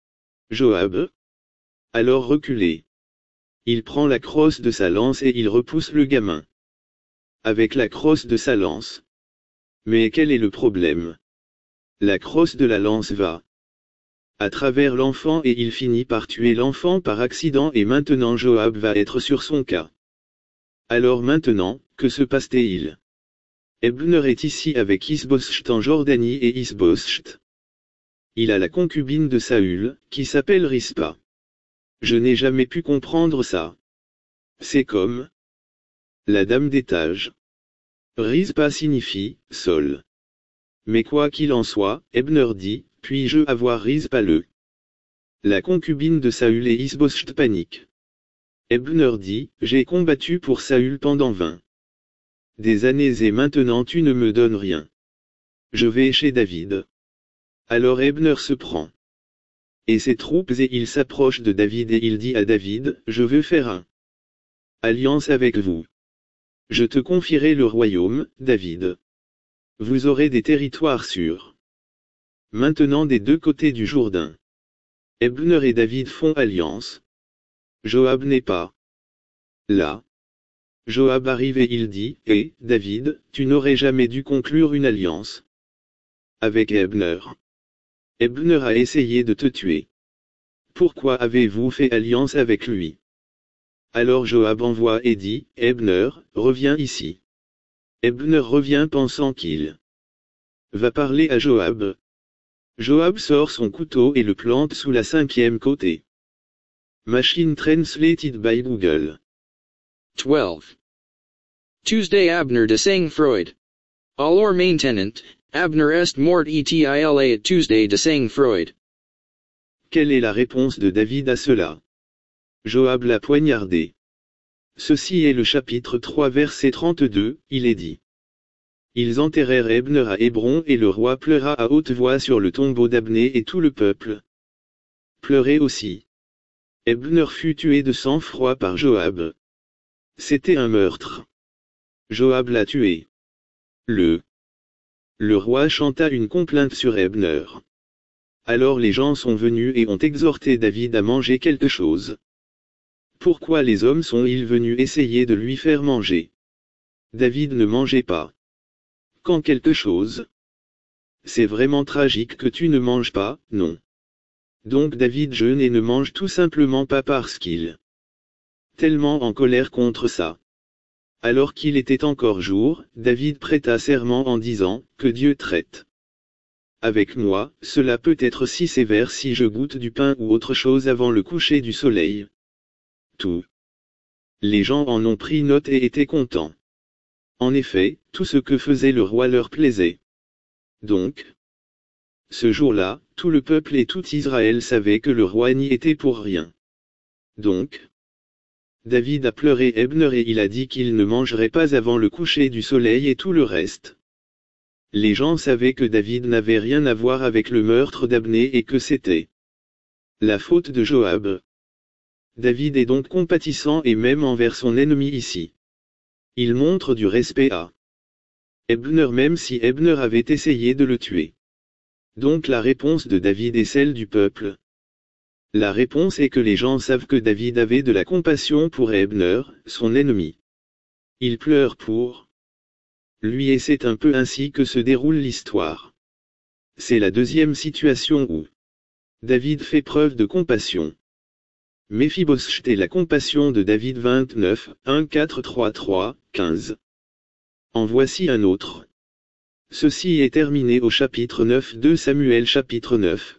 Joab? Alors reculez. Il prend la crosse de sa lance et il repousse le gamin. Avec la crosse de sa lance. Mais quel est le problème? La crosse de la lance va à travers l'enfant et il finit par tuer l'enfant par accident et maintenant Joab va être sur son cas. Alors maintenant, que se passe-t-il? Ebner est ici avec Isbosheth en Jordanie et Isbosheth. Il a la concubine de Saül, qui s'appelle Rispa. Je n'ai jamais pu comprendre ça. C'est comme la dame d'étage. Rispa signifie sol. Mais quoi qu'il en soit, Ebner dit, puis-je avoir Rispa le la concubine de Saül et Isbosheth panique. Ebner dit, j'ai combattu pour Saül pendant vingt des années et maintenant tu ne me donnes rien. Je vais chez David. Alors Ebner se prend et ses troupes et il s'approche de David et il dit à David, je veux faire un alliance avec vous. Je te confierai le royaume, David. Vous aurez des territoires sûrs. Maintenant des deux côtés du Jourdain. Ebner et David font alliance. Joab n'est pas là. Joab arrive et il dit, hé, David, tu n'aurais jamais dû conclure une alliance avec Ebner. Ebner a essayé de te tuer. Pourquoi avez-vous fait alliance avec lui? Alors Joab envoie et dit, Ebner, reviens ici. Ebner revient pensant qu'il va parler à Joab. Joab sort son couteau et le plante sous la cinquième côté. Machine translated by Google. twelve. Tuesday Abner de sang Freud. Alors maintenant, Abner est mort etila at Tuesday de sang Freud. Quelle est la réponse de David à cela? Joab l'a poignardé. Ceci est le chapitre trois verset trente-deux, il est dit. Ils enterrèrent Ebner à Hébron et le roi pleura à haute voix sur le tombeau d'Abner et tout le peuple pleurait aussi. Ebner fut tué de sang-froid par Joab. C'était un meurtre. Joab l'a tué. Le Le roi chanta une complainte sur Ebner. Alors les gens sont venus et ont exhorté David à manger quelque chose. Pourquoi les hommes sont-ils venus essayer de lui faire manger? David ne mangeait pas. Quand quelque chose? C'est vraiment tragique que tu ne manges pas, non. Donc David jeûne et ne mange tout simplement pas parce qu'il tellement en colère contre ça. Alors qu'il était encore jour, David prêta serment en disant, que Dieu traite avec moi, cela peut être si sévère si je goûte du pain ou autre chose avant le coucher du soleil. Tout. Les gens en ont pris note et étaient contents. En effet, tout ce que faisait le roi leur plaisait. Donc, ce jour-là, tout le peuple et tout Israël savait que le roi n'y était pour rien. Donc, David a pleuré Ebner et il a dit qu'il ne mangerait pas avant le coucher du soleil et tout le reste. Les gens savaient que David n'avait rien à voir avec le meurtre d'Abner et que c'était la faute de Joab. David est donc compatissant et même envers son ennemi ici. Il montre du respect à Ebner même si Ebner avait essayé de le tuer. Donc la réponse de David est celle du peuple. La réponse est que les gens savent que David avait de la compassion pour Ebner, son ennemi. Il pleure pour lui et c'est un peu ainsi que se déroule l'histoire. C'est la deuxième situation où David fait preuve de compassion. Méphibosheth et la compassion de David vingt-neuf, un quatre trois trois, quinze. En voici un autre. Ceci est terminé au chapitre neuf de Samuel chapitre neuf.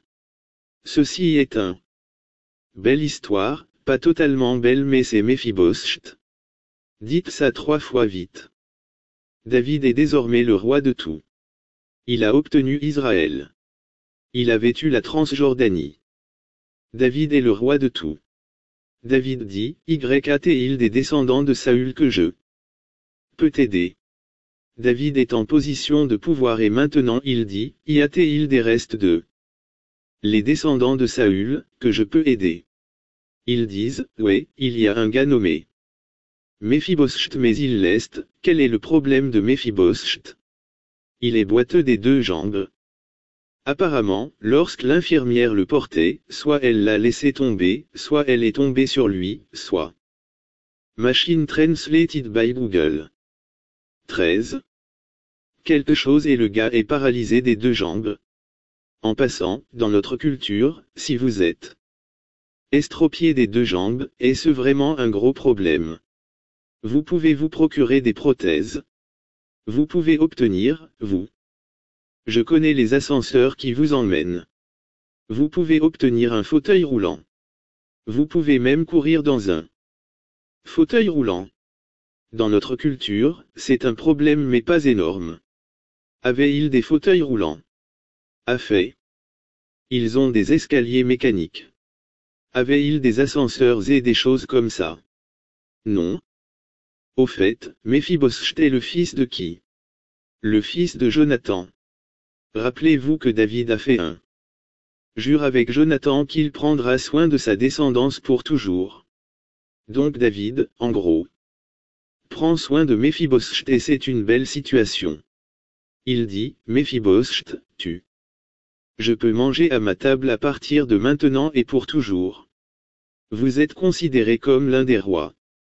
Ceci est un belle histoire, pas totalement belle mais c'est Méphibosheth. Dites ça trois fois vite. David est désormais le roi de tout. Il a obtenu Israël. Il avait eu la Transjordanie. David est le roi de tout. David dit, Y a-t-il des descendants de Saül que je peux t'aider? David est en position de pouvoir et maintenant il dit, Y a-t-il des restes de les descendants de Saül, que je peux aider? Ils disent, ouais, il y a un gars nommé Méphibosheth mais il leste. Quel est le problème de Méphibosheth? Il est boiteux des deux jambes. Apparemment, lorsque l'infirmière le portait, soit elle l'a laissé tomber, soit elle est tombée sur lui, soit. Machine translated by Google. treize. Quelque chose et le gars est paralysé des deux jambes. En passant, dans notre culture, si vous êtes estropié des deux jambes, est-ce vraiment un gros problème? Vous pouvez vous procurer des prothèses. Vous pouvez obtenir, vous. Je connais les ascenseurs qui vous emmènent. Vous pouvez obtenir un fauteuil roulant. Vous pouvez même courir dans un fauteuil roulant. Dans notre culture, c'est un problème mais pas énorme. Avaient-ils des fauteuils roulants? A fait. Ils ont des escaliers mécaniques. Avaient-ils des ascenseurs et des choses comme ça? Non. Au fait, Méphibosheth est le fils de qui? Le fils de Jonathan. Rappelez-vous que David a fait un jure avec Jonathan qu'il prendra soin de sa descendance pour toujours. Donc David, en gros, prend soin de Méphibosheth et c'est une belle situation. Il dit, Méphibosheth, tu. Je peux manger à ma table à partir de maintenant et pour toujours. Vous êtes considéré comme l'un des rois.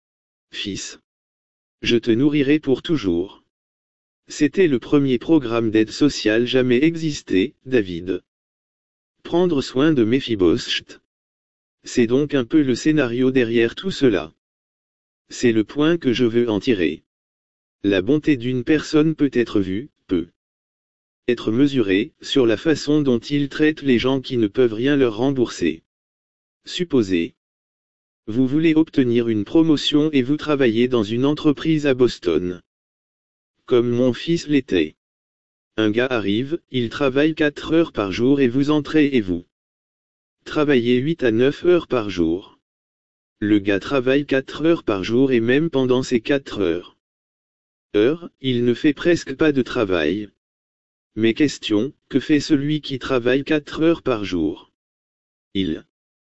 Fils. Je te nourrirai pour toujours. C'était le premier programme d'aide sociale jamais existé, David. Prendre soin de Méphibosheth. C'est donc un peu le scénario derrière tout cela. C'est le point que je veux en tirer. La bonté d'une personne peut être vue, peut être mesurée, sur la façon dont il traite les gens qui ne peuvent rien leur rembourser. Supposez. Vous voulez obtenir une promotion et vous travaillez dans une entreprise à Boston. Comme mon fils l'était. Un gars arrive, il travaille quatre heures par jour et vous entrez et vous travaillez huit à neuf heures par jour. Le gars travaille quatre heures par jour et même pendant ces quatre heures. Heures, il ne fait presque pas de travail. Mais question, que fait celui qui travaille quatre heures par jour? Il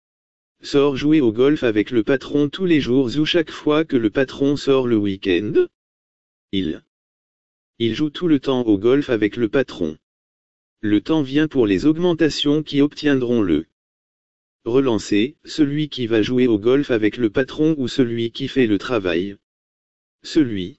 sort jouer au golf avec le patron tous les jours ou chaque fois que le patron sort le week-end? Il Il joue tout le temps au golf avec le patron. Le temps vient pour les augmentations qui obtiendront le relancer, celui qui va jouer au golf avec le patron ou celui qui fait le travail. Celui.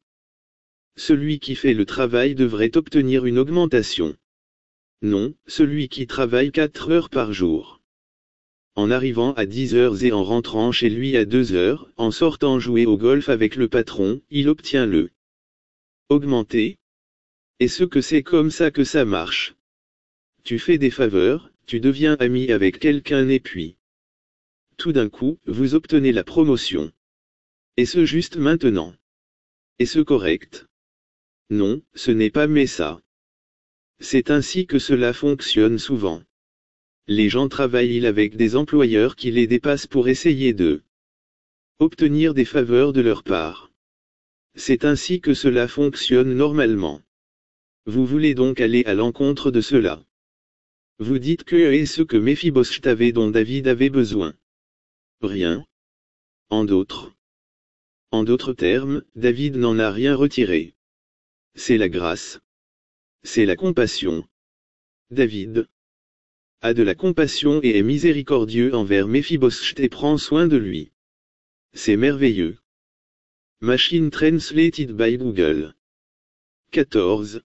Celui qui fait le travail devrait obtenir une augmentation. Non, celui qui travaille quatre heures par jour. En arrivant à dix heures et en rentrant chez lui à deux heures, en sortant jouer au golf avec le patron, il obtient le augmenté. Est-ce que c'est comme ça que ça marche? Tu fais des faveurs, tu deviens ami avec quelqu'un et puis, tout d'un coup, vous obtenez la promotion. Est-ce juste maintenant? Est-ce correct? Non, ce n'est pas mais ça. C'est ainsi que cela fonctionne souvent. Les gens travaillent avec des employeurs qui les dépassent pour essayer de obtenir des faveurs de leur part. C'est ainsi que cela fonctionne normalement. Vous voulez donc aller à l'encontre de cela. Vous dites que est ce que Méphibosheth avait dont David avait besoin. Rien. En d'autres. En d'autres termes, David n'en a rien retiré. C'est la grâce. C'est la compassion. David a de la compassion et est miséricordieux envers Méphibosheth et prend soin de lui. C'est merveilleux. Machine translated by Google. quatorze.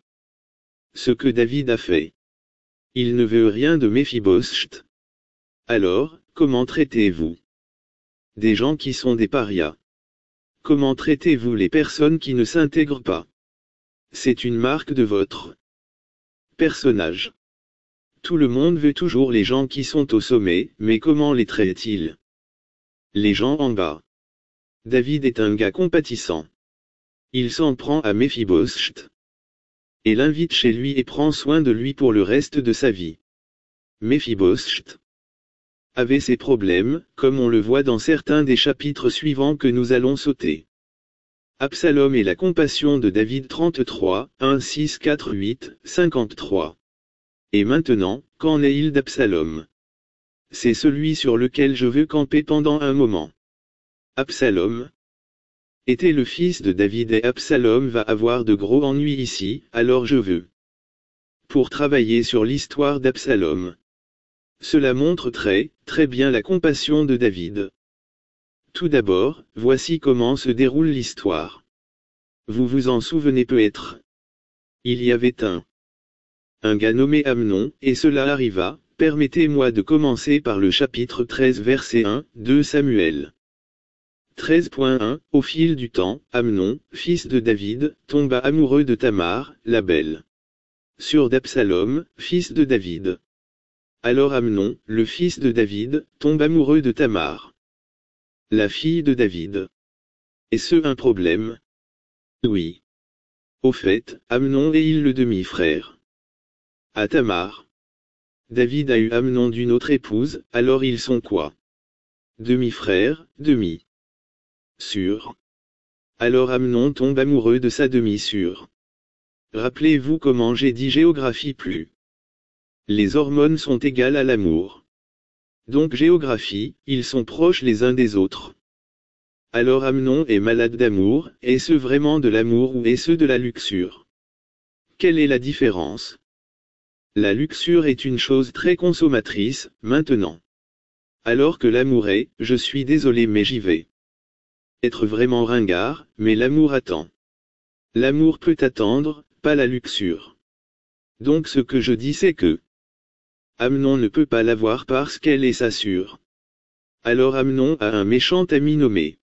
Ce que David a fait. Il ne veut rien de Méphibosheth. Alors, comment traitez-vous des gens qui sont des parias? Comment traitez-vous les personnes qui ne s'intègrent pas? C'est une marque de votre personnage. Tout le monde veut toujours les gens qui sont au sommet, mais comment les traite-t-il? Les gens en bas. David est un gars compatissant. Il s'en prend à Méphibosheth et l'invite chez lui et prend soin de lui pour le reste de sa vie. Méphibosheth avait ses problèmes, comme on le voit dans certains des chapitres suivants que nous allons sauter. Absalom et la compassion de David trente-trois, un, six, quatre, huit, cinquante-trois. Et maintenant, qu'en est-il d'Absalom? C'est celui sur lequel je veux camper pendant un moment. Absalom était le fils de David et Absalom va avoir de gros ennuis ici, alors je veux. Pour travailler sur l'histoire d'Absalom. Cela montre très, très bien la compassion de David. Tout d'abord, voici comment se déroule l'histoire. Vous vous en souvenez peut-être. Il y avait un, un gars nommé Amnon, et cela arriva. Permettez-moi de commencer par le chapitre treize verset un, deux Samuel. treize point un, Au fil du temps, Amnon, fils de David, tomba amoureux de Tamar, la belle sœur d'Absalom, fils de David. Alors Amnon, le fils de David, tombe amoureux de Tamar, la fille de David. Est-ce un problème? Oui. Au fait, Amnon est-il le demi-frère à Tamar? David a eu Amnon d'une autre épouse, alors ils sont quoi? Demi-frère, demi. Sûr. Alors Amnon tombe amoureux de sa demi-sœur. Rappelez-vous comment j'ai dit géographie plus. Les hormones sont égales à l'amour. Donc géographie, ils sont proches les uns des autres. Alors Amnon est malade d'amour, est-ce vraiment de l'amour ou est-ce de la luxure? Quelle est la différence? La luxure est une chose très consommatrice, maintenant. Alors que l'amour est, je suis désolé mais j'y vais. Être vraiment ringard, mais l'amour attend. L'amour peut attendre, pas la luxure. Donc ce que je dis c'est que Amnon ne peut pas l'avoir parce qu'elle est sa sœur. Alors Amnon a un méchant ami nommé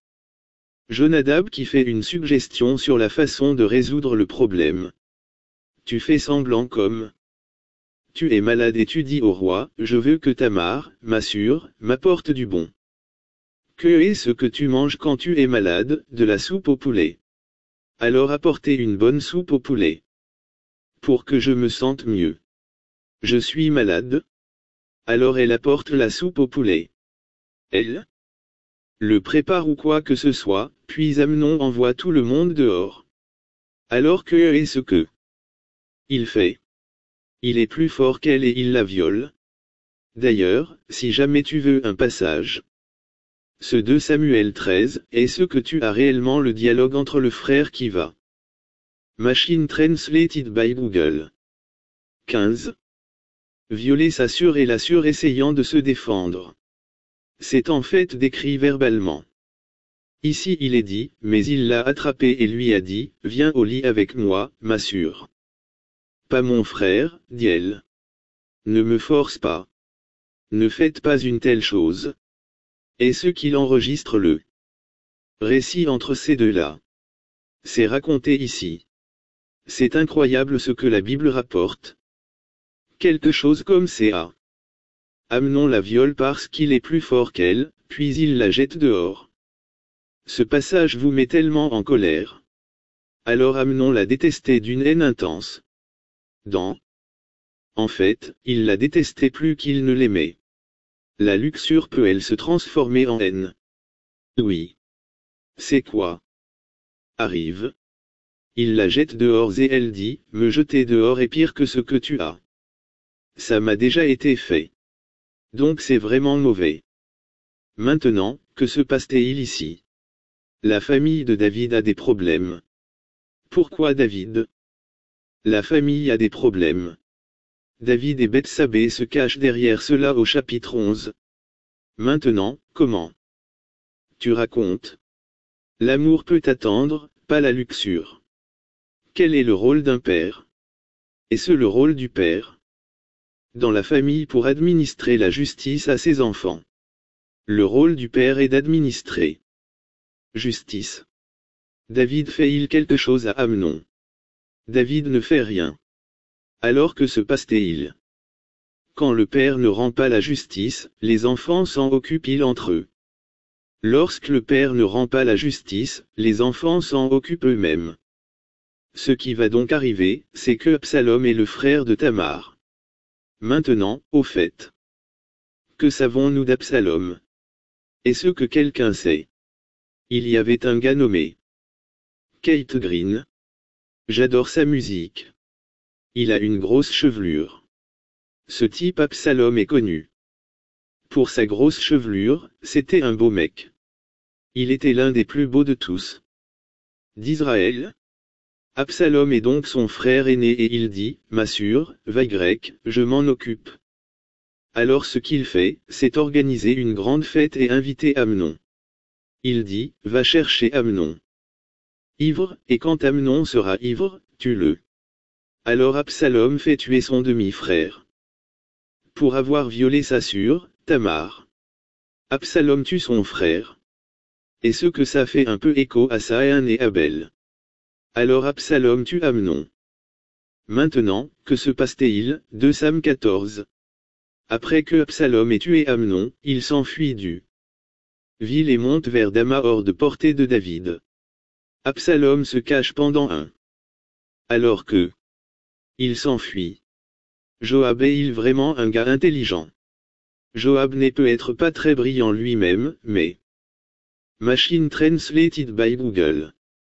Jonadab qui fait une suggestion sur la façon de résoudre le problème. Tu fais semblant comme tu es malade et tu dis au roi, je veux que Tamar, ma sœur, m'apporte du bon. Que est ce que tu manges quand tu es malade? De la soupe au poulet. Alors apportez une bonne soupe au poulet. Pour que je me sente mieux. Je suis malade. Alors elle apporte la soupe au poulet. Elle le prépare ou quoi que ce soit, puis Amnon envoie tout le monde dehors. Alors que est ce que il fait? Il est plus fort qu'elle et il la viole. D'ailleurs, si jamais tu veux un passage. Ce deux Samuel treize, est ce que tu as réellement le dialogue entre le frère qui va. Machine translated by Google. quinze. Violer sa sœur et la sœur essayant de se défendre. C'est en fait décrit verbalement. Ici il est dit, mais il l'a attrapé et lui a dit, viens au lit avec moi, ma sœur. Pas mon frère, dit elle. Ne me force pas. Ne faites pas une telle chose. Et ce qu'il enregistre le récit entre ces deux-là. C'est raconté ici. C'est incroyable ce que la Bible rapporte. Quelque chose comme ça. Amnon la viole parce qu'il est plus fort qu'elle, puis il la jette dehors. Ce passage vous met tellement en colère. Alors Amnon la détestait d'une haine intense. Dans En fait, il la détestait plus qu'il ne l'aimait. La luxure peut-elle se transformer en haine? Oui. C'est quoi? Arrive. Il la jette dehors et elle dit, me jeter dehors est pire que ce que tu as. Ça m'a déjà été fait. Donc c'est vraiment mauvais. Maintenant, que se passe-t-il ici? La famille de David a des problèmes. Pourquoi David? La famille a des problèmes. David et Bethsabée se cachent derrière cela au chapitre onze. Maintenant, comment? Tu racontes. L'amour peut attendre, pas la luxure. Quel est le rôle d'un père? Est-ce le rôle du père? Dans la famille pour administrer la justice à ses enfants. Le rôle du père est d'administrer. Justice. David fait-il quelque chose à Amnon? David ne fait rien. Alors que se passe-t-il? Quand le père ne rend pas la justice, les enfants s'en occupent-ils entre eux? Lorsque le père ne rend pas la justice, les enfants s'en occupent eux-mêmes. Ce qui va donc arriver, c'est que Absalom est le frère de Tamar. Maintenant, au fait. Que savons-nous d'Absalom? Est-ce que quelqu'un sait? Il y avait un gars nommé Keith Green. J'adore sa musique. Il a une grosse chevelure. Ce type Absalom est connu. Pour sa grosse chevelure, c'était un beau mec. Il était l'un des plus beaux de tous. D'Israël. Absalom est donc son frère aîné et il dit, M'assure, va grec, je m'en occupe. Alors ce qu'il fait, c'est organiser une grande fête et inviter Amnon. Il dit, va chercher Amnon. Ivre, et quand Amnon sera ivre, tue-le. Alors Absalom fait tuer son demi-frère. Pour avoir violé sa sœur, Tamar. Absalom tue son frère. Et ce que ça fait un peu écho à Saïn et Abel. Alors Absalom tue Amnon. Maintenant, que se passe-t-il, deux Sam quatorze. Après que Absalom ait tué Amnon, il s'enfuit du ville et monte vers Dama hors de portée de David. Absalom se cache pendant un. Alors que il s'enfuit. Joab est-il vraiment un gars intelligent? Joab n'est peut-être pas très brillant lui-même, mais Machine Translated by Google.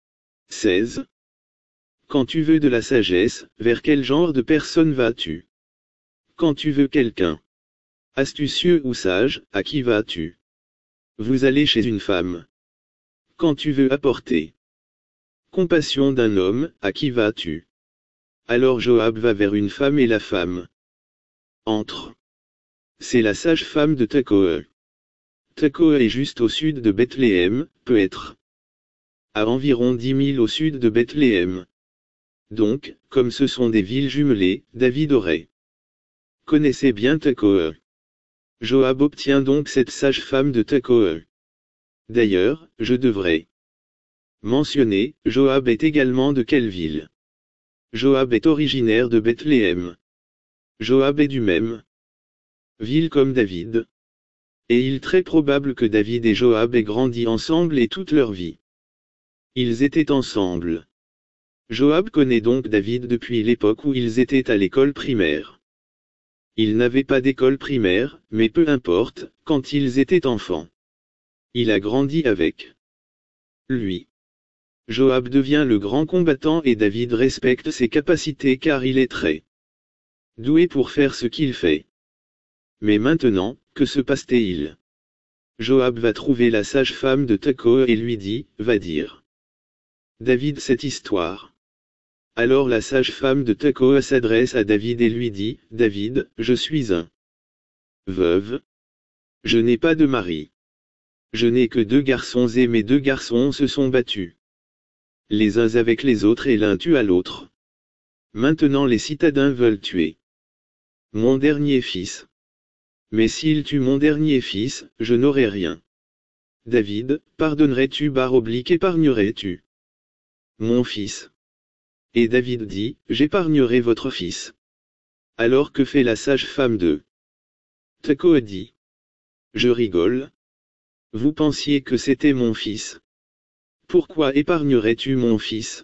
seize. Quand tu veux de la sagesse, vers quel genre de personne vas-tu? Quand tu veux quelqu'un astucieux ou sage, à qui vas-tu? Vous allez chez une femme. Quand tu veux apporter compassion d'un homme, à qui vas-tu? Alors Joab va vers une femme et la femme entre. C'est la sage femme de Tekoa. Tekoa est juste au sud de Bethléem, peut-être à environ dix milles au sud de Bethléem. Donc, comme ce sont des villes jumelées, David aurait connaissait bien Tekoa. Joab obtient donc cette sage femme de Tekoa. D'ailleurs, je devrais mentionner, Joab est également de quelle ville? Joab est originaire de Bethléem. Joab est du même ville comme David. Et il est très probable que David et Joab aient grandi ensemble et toute leur vie. Ils étaient ensemble. Joab connaît donc David depuis l'époque où ils étaient à l'école primaire. Ils n'avaient pas d'école primaire, mais peu importe, quand ils étaient enfants. Il a grandi avec lui. Joab devient le grand combattant et David respecte ses capacités car il est très doué pour faire ce qu'il fait. Mais maintenant, que se passe-t-il? Joab va trouver la sage femme de Tekoa et lui dit, va dire David cette histoire. Alors la sage femme de Tekoa s'adresse à David et lui dit, David, je suis un veuve. Je n'ai pas de mari. Je n'ai que deux garçons et mes deux garçons se sont battus les uns avec les autres et l'un tue à l'autre. Maintenant les citadins veulent tuer mon dernier fils. Mais s'ils tuent mon dernier fils, je n'aurai rien. David, pardonnerais-tu barre oblique épargnerais-tu mon fils? Et David dit, j'épargnerai votre fils. Alors que fait la sage femme de Tekoa dit, je rigole. Vous pensiez que c'était mon fils. Pourquoi épargnerais-tu mon fils?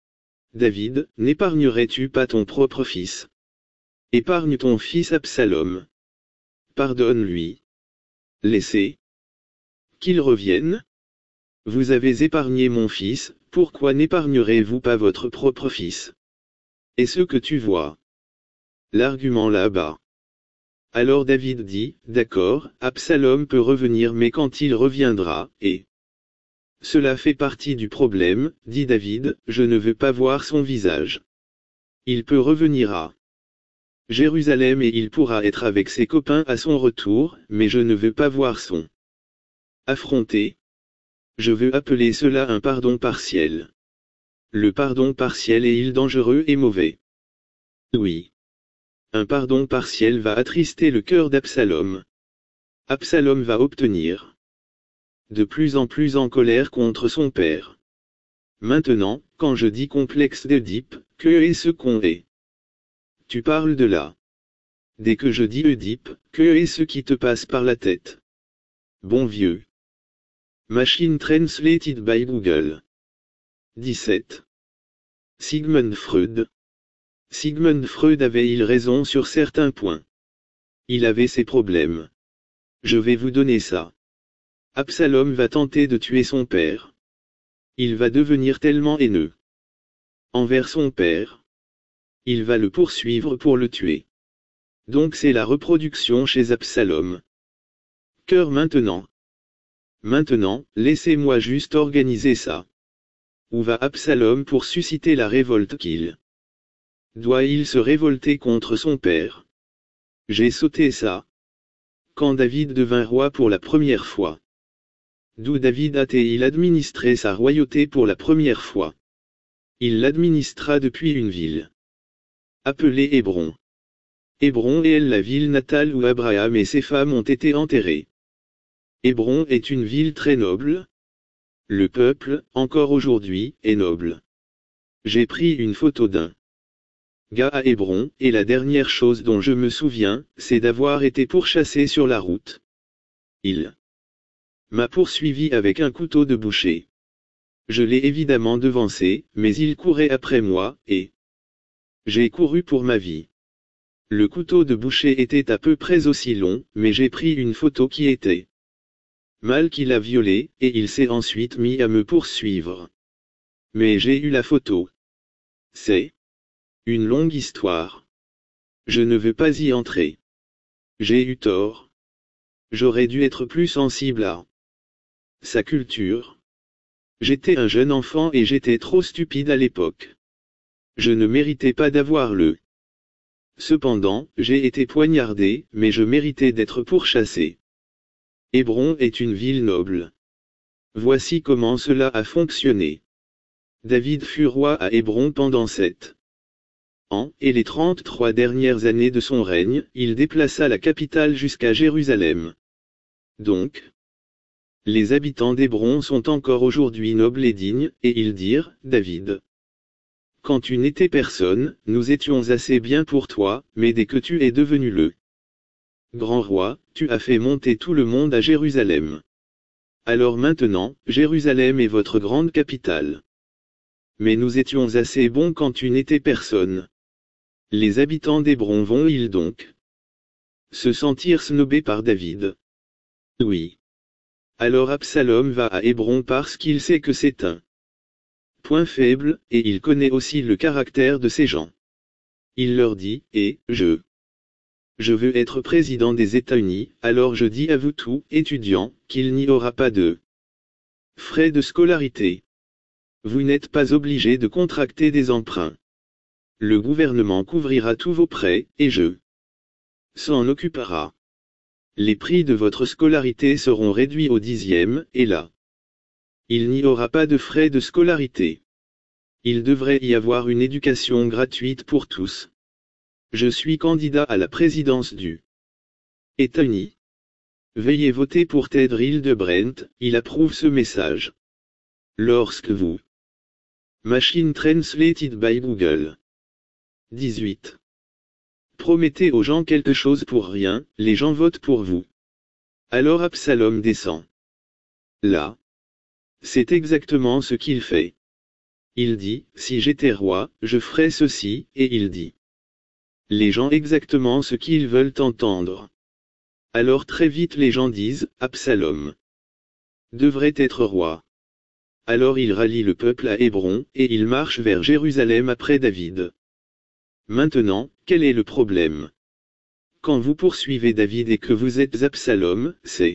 David, n'épargnerais-tu pas ton propre fils? Épargne ton fils Absalom. Pardonne-lui. Laissez qu'il revienne. Vous avez épargné mon fils, pourquoi n'épargnerez-vous pas votre propre fils? Et ce que tu vois? L'argument là-bas. Alors David dit, d'accord, Absalom peut revenir mais quand il reviendra, et cela fait partie du problème, dit David, je ne veux pas voir son visage. Il peut revenir à Jérusalem et il pourra être avec ses copains à son retour, mais je ne veux pas voir son affronté. Je veux appeler cela un pardon partiel. Le pardon partiel est-il dangereux et mauvais? Oui. Un pardon partiel va attrister le cœur d'Absalom. Absalom va obtenir de plus en plus en colère contre son père. Maintenant, quand je dis complexe d'Œdipe, que est ce qu'on est? Tu parles de là. Dès que je dis Oedipe, que est ce qui te passe par la tête? Bon vieux. Machine Translated by Google. dix-sept. Sigmund Freud. Sigmund Freud avait-il raison sur certains points? Il avait ses problèmes. Je vais vous donner ça. Absalom va tenter de tuer son père. Il va devenir tellement haineux envers son père. Il va le poursuivre pour le tuer. Donc c'est la reproduction chez Absalom. Cœur maintenant. Maintenant, laissez-moi juste organiser ça. Où va Absalom pour susciter la révolte qu'il doit-il se révolter contre son père? J'ai sauté ça. Quand David devint roi pour la première fois. D'où David a-t-il administré sa royauté pour la première fois? Il l'administra depuis une ville appelée Hébron. Hébron est la ville natale où Abraham et ses femmes ont été enterrés. Hébron est une ville très noble. Le peuple, encore aujourd'hui, est noble. J'ai pris une photo d'un gars à Hébron, et la dernière chose dont je me souviens, c'est d'avoir été pourchassé sur la route. Il m'a poursuivi avec un couteau de boucher. Je l'ai évidemment devancé, mais il courait après moi, et j'ai couru pour ma vie. Le couteau de boucher était à peu près aussi long, mais j'ai pris une photo qui était mal qu'il a violé, et il s'est ensuite mis à me poursuivre. Mais j'ai eu la photo. C'est une longue histoire. Je ne veux pas y entrer. J'ai eu tort. J'aurais dû être plus sensible à sa culture. J'étais un jeune enfant et j'étais trop stupide à l'époque. Je ne méritais pas d'avoir le. Cependant, j'ai été poignardé, mais je méritais d'être pourchassé. Hébron est une ville noble. Voici comment cela a fonctionné. David fut roi à Hébron pendant sept ans, et les trente-trois dernières années de son règne, il déplaça la capitale jusqu'à Jérusalem. Donc, les habitants d'Hébron sont encore aujourd'hui nobles et dignes, et ils dirent, David, quand tu n'étais personne, nous étions assez bien pour toi, mais dès que tu es devenu le grand roi, tu as fait monter tout le monde à Jérusalem. Alors maintenant, Jérusalem est votre grande capitale. Mais nous étions assez bons quand tu n'étais personne. Les habitants d'Hébron vont-ils donc se sentir snobés par David? Oui. Alors Absalom va à Hébron parce qu'il sait que c'est un point faible, et il connaît aussi le caractère de ces gens. Il leur dit, et, je, je veux être président des États-Unis, alors je dis à vous tous, étudiants, qu'il n'y aura pas de frais de scolarité. Vous n'êtes pas obligés de contracter des emprunts. Le gouvernement couvrira tous vos prêts, et je s'en occupera. Les prix de votre scolarité seront réduits au dixième, et là, il n'y aura pas de frais de scolarité. Il devrait y avoir une éducation gratuite pour tous. Je suis candidat à la présidence du États-Unis. Veuillez voter pour Ted Hildebrand, il approuve ce message. Lorsque vous Machine Translated by Google. dix-huit. Promettez aux gens quelque chose pour rien, les gens votent pour vous. Alors Absalom descend. Là. C'est exactement ce qu'il fait. Il dit, si j'étais roi, je ferais ceci, et il dit. Les gens exactement ce qu'ils veulent entendre. Alors très vite les gens disent, Absalom devrait être roi. Alors il rallie le peuple à Hébron, et il marche vers Jérusalem après David. Maintenant, quel est le problème? Quand vous poursuivez David et que vous êtes Absalom, c'est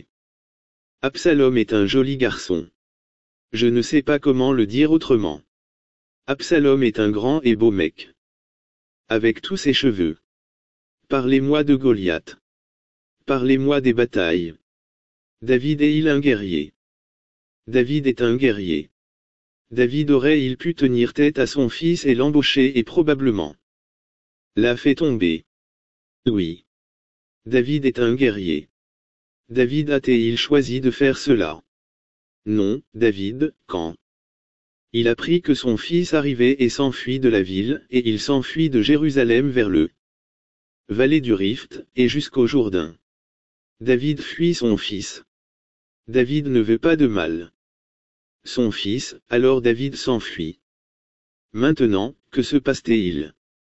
Absalom est un joli garçon. Je ne sais pas comment le dire autrement. Absalom est un grand et beau mec. Avec tous ses cheveux. Parlez-moi de Goliath. Parlez-moi des batailles. David est-il un guerrier? David est un guerrier. David aurait-il pu tenir tête à son fils et l'embaucher et probablement l'a fait tomber? Oui. David est un guerrier. David a-t-il choisi de faire cela? Non, David, quand il apprit que son fils arrivait et s'enfuit de la ville, et il s'enfuit de Jérusalem vers le vallée du Rift, et jusqu'au Jourdain. David fuit son fils. David ne veut pas de mal. Son fils, alors David s'enfuit. Maintenant, que se passe-t-il?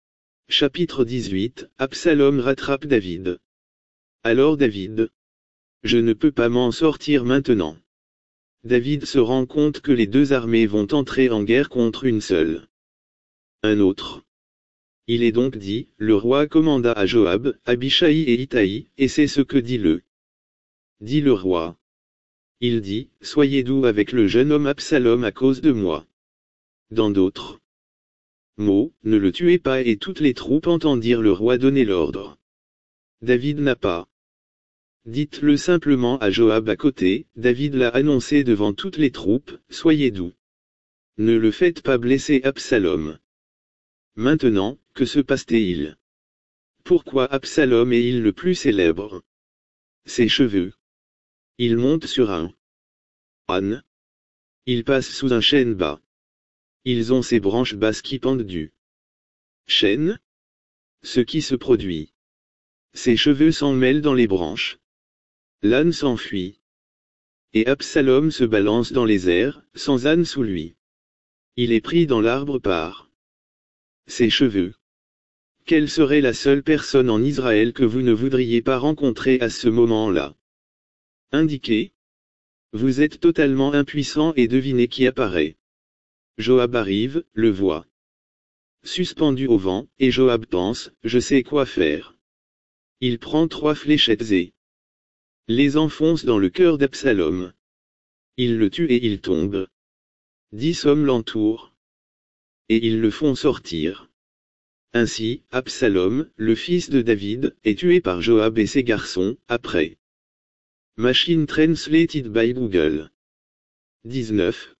Chapitre dix-huit, Absalom rattrape David. Alors David. Je ne peux pas m'en sortir maintenant. David se rend compte que les deux armées vont entrer en guerre contre une seule. Un autre. Il est donc dit, le roi commanda à Joab, Abishai et Itaï, et c'est ce que dit le. Dit le roi. Il dit, soyez doux avec le jeune homme Absalom à cause de moi. Dans d'autres mots, ne le tuez pas, et toutes les troupes entendirent le roi donner l'ordre. David n'a pas. Dites-le simplement à Joab à côté, David l'a annoncé devant toutes les troupes, soyez doux. Ne le faites pas blesser Absalom. Maintenant, que se passe-t-il? Pourquoi Absalom est-il le plus célèbre? Ses cheveux. Il monte sur un âne. Il passe sous un chêne bas. Ils ont ces branches basses qui pendent du chêne. Ce qui se produit. Ses cheveux s'en mêlent dans les branches. L'âne s'enfuit. Et Absalom se balance dans les airs, sans âne sous lui. Il est pris dans l'arbre par ses cheveux. Quelle serait la seule personne en Israël que vous ne voudriez pas rencontrer à ce moment-là? Indiquez. Vous êtes totalement impuissant et devinez qui apparaît. Joab arrive, le voit suspendu au vent, et Joab pense, je sais quoi faire. Il prend trois fléchettes et les enfonce dans le cœur d'Absalom. Il le tue et il tombe. Dix hommes l'entourent. Et ils le font sortir. Ainsi, Absalom, le fils de David, est tué par Joab et ses garçons, après. Machine translated by Google. dix-neuf.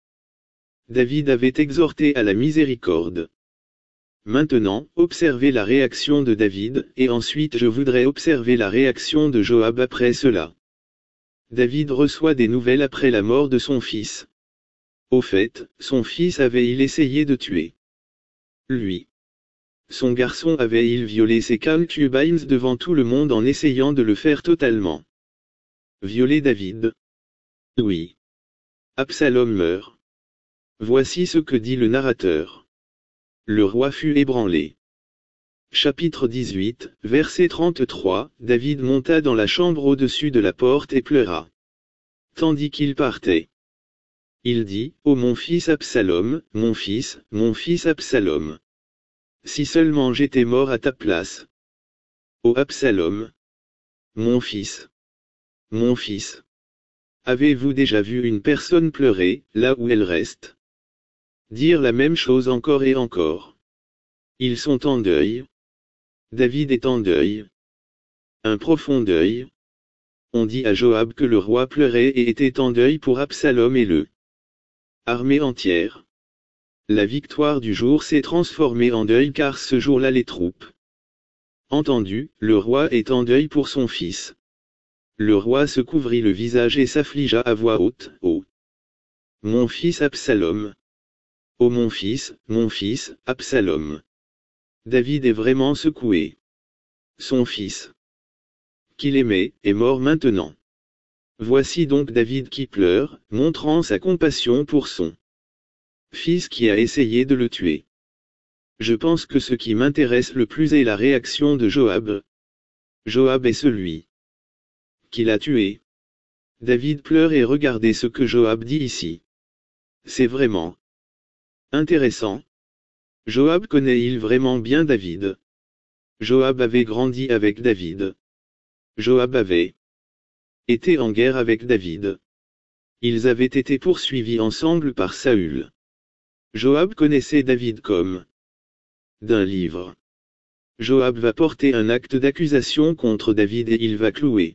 David avait exhorté à la miséricorde. Maintenant, observez la réaction de David, et ensuite je voudrais observer la réaction de Joab après cela. David reçoit des nouvelles après la mort de son fils. Au fait, son fils avait-il essayé de tuer lui? Son garçon avait-il violé ses concubines devant tout le monde en essayant de le faire totalement violer David? Oui. Absalom meurt. Voici ce que dit le narrateur. Le roi fut ébranlé. Chapitre dix-huit, verset trente-trois, David monta dans la chambre au-dessus de la porte et pleura. Tandis qu'il partait. Il dit, ô mon fils Absalom, mon fils, mon fils Absalom. Si seulement j'étais mort à ta place. Ô Absalom. Mon fils. Mon fils. Avez-vous déjà vu une personne pleurer, là où elle reste? Dire la même chose encore et encore. Ils sont en deuil. David est en deuil. Un profond deuil. On dit à Joab que le roi pleurait et était en deuil pour Absalom et le armée entière. La victoire du jour s'est transformée en deuil car ce jour-là les troupes. Entendu, le roi est en deuil pour son fils. Le roi se couvrit le visage et s'affligea à voix haute, ô mon fils Absalom. Ô mon fils, mon fils, Absalom. David est vraiment secoué. Son fils, qu'il aimait, est mort maintenant. Voici donc David qui pleure, montrant sa compassion pour son fils qui a essayé de le tuer. Je pense que ce qui m'intéresse le plus est la réaction de Joab. Joab est celui qui l'a tué. David pleure et regardez ce que Joab dit ici. C'est vraiment intéressant. Joab connaît-il vraiment bien David? Joab avait grandi avec David. Joab avait été en guerre avec David. Ils avaient été poursuivis ensemble par Saül. Joab connaissait David comme d'un livre. Joab va porter un acte d'accusation contre David et il va clouer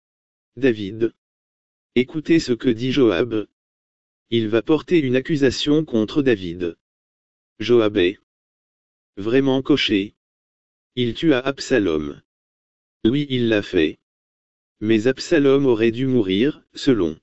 David. Écoutez ce que dit Joab. Il va porter une accusation contre David. Joab est vraiment coché. Il tua Absalom. Oui, il l'a fait. Mais Absalom aurait dû mourir, selon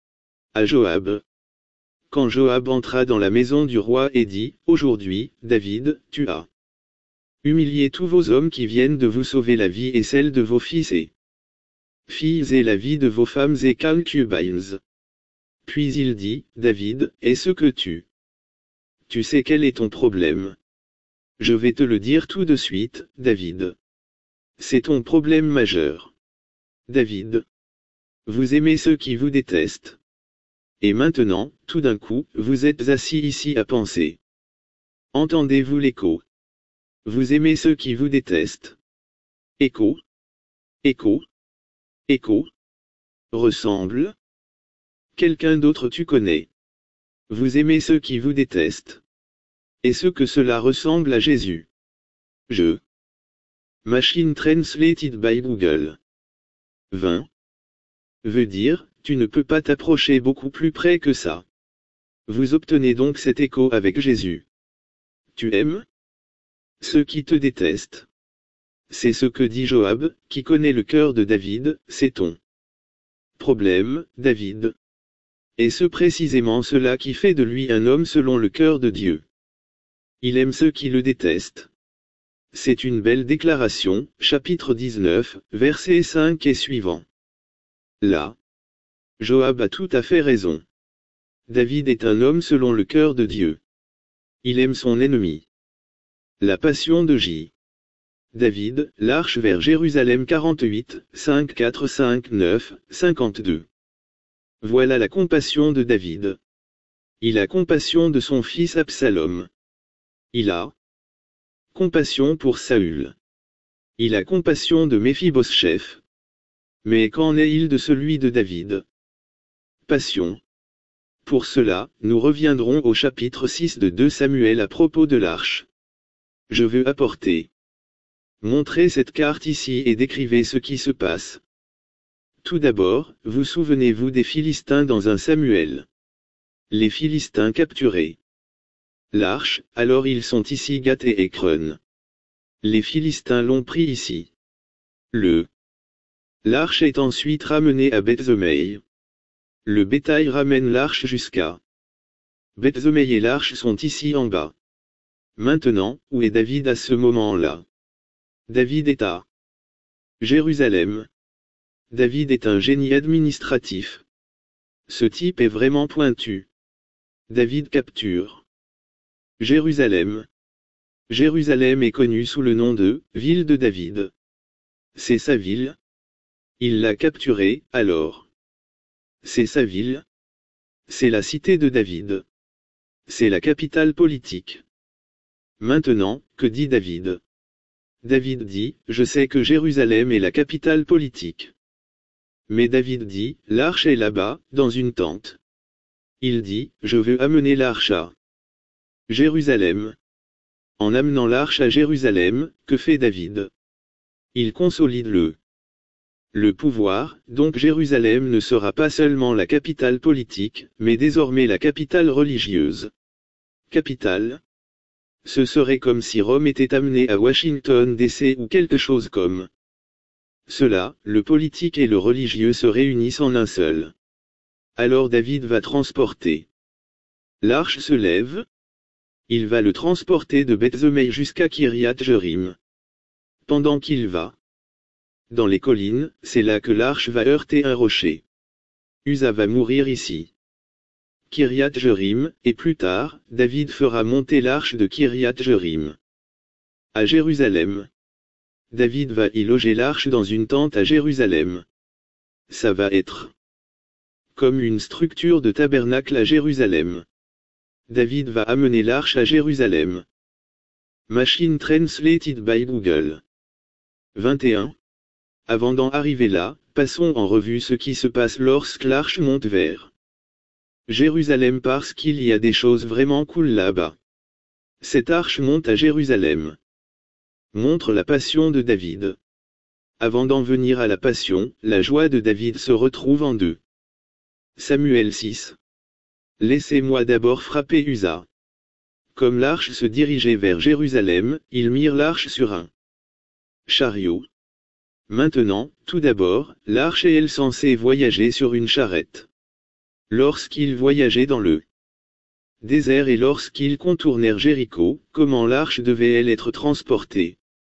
à Joab. Quand Joab entra dans la maison du roi et dit, aujourd'hui, David, tu as humilié tous vos hommes qui viennent de vous sauver la vie et celle de vos fils et filles et la vie de vos femmes et concubines. Puis il dit, David, est-ce que tu Tu sais quel est ton problème? Je vais te le dire tout de suite, David. C'est ton problème majeur. David. Vous aimez ceux qui vous détestent. Et maintenant, tout d'un coup, vous êtes assis ici à penser. Entendez-vous l'écho? Vous aimez ceux qui vous détestent. Écho. Écho. Écho. Ressemble. Quelqu'un d'autre tu connais. Vous aimez ceux qui vous détestent. Est-ce que cela ressemble à Jésus? Je. Machine Translated by Google. vingt. Veut dire, tu ne peux pas t'approcher beaucoup plus près que ça. Vous obtenez donc cet écho avec Jésus. Tu aimes ceux qui te détestent. C'est ce que dit Joab, qui connaît le cœur de David, c'est ton problème, David. Est-ce précisément cela qui fait de lui un homme selon le cœur de Dieu? Il aime ceux qui le détestent. C'est une belle déclaration, chapitre dix-neuf, versets cinq et suivants. Là, Joab a tout à fait raison. David est un homme selon le cœur de Dieu. Il aime son ennemi. La passion de J. David, l'arche vers Jérusalem quarante-huit, cinq quatre cinq neuf, cinquante-deux. Voilà la compassion de David. Il a compassion de son fils Absalom. Il a compassion pour Saül. Il a compassion de Méphibosheth. Mais qu'en est-il de celui de David? Passion. Pour cela, nous reviendrons au chapitre six de deux Samuel à propos de l'arche. Je veux apporter. Montrez cette carte ici et décrivez ce qui se passe. Tout d'abord, vous souvenez-vous des Philistins dans un Samuel. Les Philistins capturés. L'arche, alors ils sont ici Gath et Écron. Les Philistins l'ont pris ici. Le. L'arche est ensuite ramenée à Beth-Zomeï. Le bétail ramène l'arche jusqu'à Beth-Zomeï et l'arche sont ici en bas. Maintenant, où est David à ce moment-là? David est à Jérusalem. David est un génie administratif. Ce type est vraiment pointu. David capture Jérusalem. Jérusalem est connue sous le nom de « ville de David ». C'est sa ville. Il l'a capturée, alors. C'est sa ville. C'est la cité de David. C'est la capitale politique. Maintenant, que dit David? David dit, je sais que Jérusalem est la capitale politique. Mais David dit, l'arche est là-bas, dans une tente. Il dit, je veux amener l'arche à Jérusalem. En amenant l'arche à Jérusalem, que fait David? Il consolide le Le pouvoir, donc Jérusalem ne sera pas seulement la capitale politique, mais désormais la capitale religieuse. Capitale? Ce serait comme si Rome était amenée à Washington D C ou quelque chose comme cela, le politique et le religieux se réunissent en un seul. Alors David va transporter. L'arche se lève. Il va le transporter de Beth-Zomeï jusqu'à Kiriath-Jearim. Pendant qu'il va dans les collines, c'est là que l'arche va heurter un rocher. Uza va mourir ici. Kiriath-Jearim, et plus tard, David fera monter l'arche de Kiriath-Jearim à Jérusalem. David va y loger l'arche dans une tente à Jérusalem. Ça va être comme une structure de tabernacle à Jérusalem. David va amener l'arche à Jérusalem. Machine Translated by Google. vingt et un. Avant d'en arriver là, passons en revue ce qui se passe lorsque l'arche monte vers Jérusalem parce qu'il y a des choses vraiment cool là-bas. Cette arche monte à Jérusalem. Montre la passion de David. Avant d'en venir à la passion, la joie de David se retrouve en deux. Samuel six. Laissez-moi d'abord frapper Uza. Comme l'arche se dirigeait vers Jérusalem, ils mirent l'arche sur un chariot. Maintenant, tout d'abord, l'arche est-elle censée voyager sur une charrette? Lorsqu'ils voyageaient dans le désert et lorsqu'ils contournèrent Jéricho, comment l'arche devait-elle être transportée?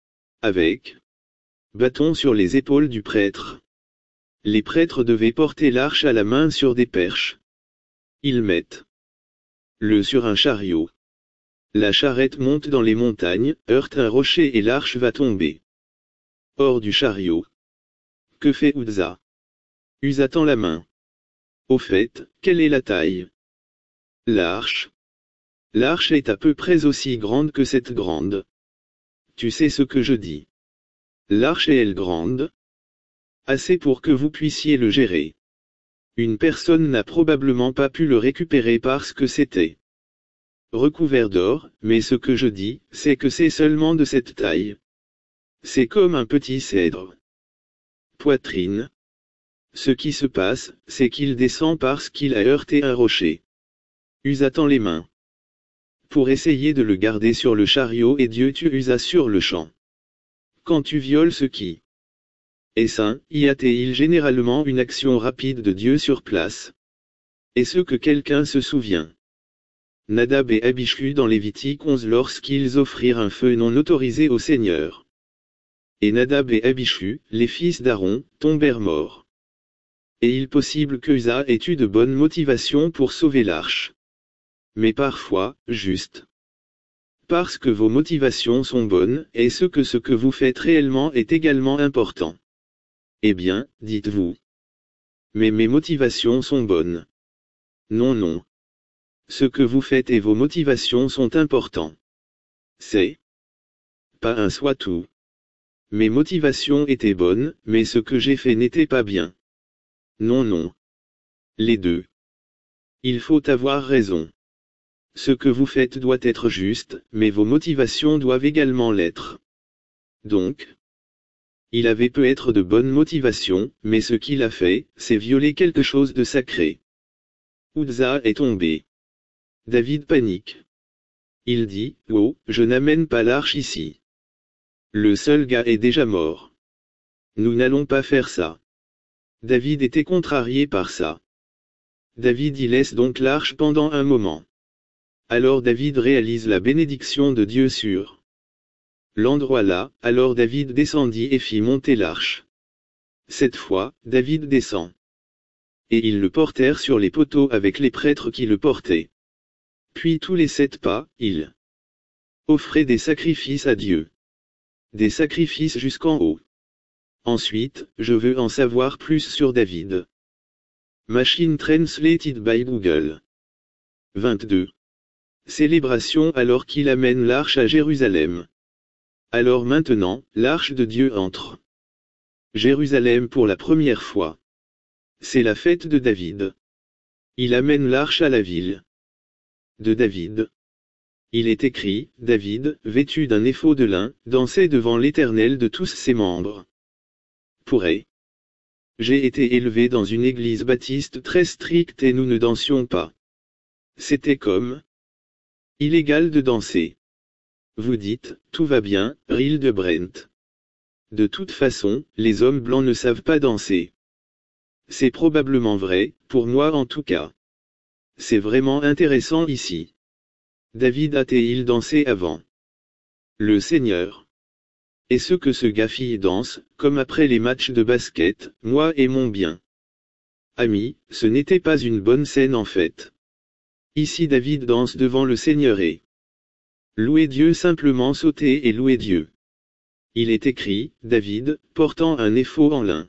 Avec bâton sur les épaules du prêtre. Les prêtres devaient porter l'arche à la main sur des perches. Ils mettent le sur un chariot. La charrette monte dans les montagnes, heurte un rocher et l'arche va tomber. Hors du chariot. Que fait Uza? Uza tend la main. Au fait, quelle est la taille? L'arche. L'arche est à peu près aussi grande que cette grande. Tu sais ce que je dis. L'arche est-elle grande? Assez pour que vous puissiez le gérer. Une personne n'a probablement pas pu le récupérer parce que c'était recouvert d'or, mais ce que je dis, c'est que c'est seulement de cette taille. C'est comme un petit cèdre. Poitrine. Ce qui se passe, c'est qu'il descend parce qu'il a heurté un rocher. Usa tend les mains. Pour essayer de le garder sur le chariot et Dieu tue Usa sur le champ. Quand tu violes ce qui est saint, y a-t-il généralement une action rapide de Dieu sur place? Est-ce que quelqu'un se souvient? Nadab et Abichu dans Lévitique onze lorsqu'ils offrirent un feu non autorisé au Seigneur. Et Nadab et Abichu, les fils d'Aaron, tombèrent morts. Est-il possible que Uza ait eu de bonnes motivations pour sauver l'arche? Mais parfois, juste. Parce que vos motivations sont bonnes, est-ce que ce que vous faites réellement est également important? Eh bien, dites-vous. Mais mes motivations sont bonnes. Non, non. Ce que vous faites et vos motivations sont importants. C'est pas un soit tout. Mes motivations étaient bonnes, mais ce que j'ai fait n'était pas bien. Non, non. Les deux. Il faut avoir raison. Ce que vous faites doit être juste, mais vos motivations doivent également l'être. Donc, il avait peut-être de bonnes motivations, mais ce qu'il a fait, c'est violer quelque chose de sacré. Uza est tombé. David panique. Il dit, « Oh, je n'amène pas l'arche ici. Le seul gars est déjà mort. Nous n'allons pas faire ça. » David était contrarié par ça. David y laisse donc l'arche pendant un moment. Alors David réalise la bénédiction de Dieu sur l'endroit là, alors David descendit et fit monter l'arche. Cette fois, David descend. Et ils le portèrent sur les poteaux avec les prêtres qui le portaient. Puis tous les sept pas, ils offraient des sacrifices à Dieu. Des sacrifices jusqu'en haut. Ensuite, je veux en savoir plus sur David. Machine Translated by Google. vingt-deux. Célébration alors qu'il amène l'arche à Jérusalem. Alors maintenant, l'arche de Dieu entre Jérusalem pour la première fois. C'est la fête de David. Il amène l'arche à la ville de David. Il est écrit, David, vêtu d'un éphod de lin, dansait devant l'Éternel de tous ses membres. Pourrait. J'ai été élevé dans une église baptiste très stricte et nous ne dansions pas. C'était comme illégal de danser. Vous dites, tout va bien, Ril de Brent. De toute façon, les hommes blancs ne savent pas danser. C'est probablement vrai, pour moi en tout cas. C'est vraiment intéressant ici. David a-t-il dansé avant? Le Seigneur. Et ce que ce gars-fille danse, comme après les matchs de basket, moi et mon bien. Ami, ce n'était pas une bonne scène en fait. Ici David danse devant le Seigneur et louer Dieu simplement sauter et louer Dieu. Il est écrit, David, portant un éphod en lin.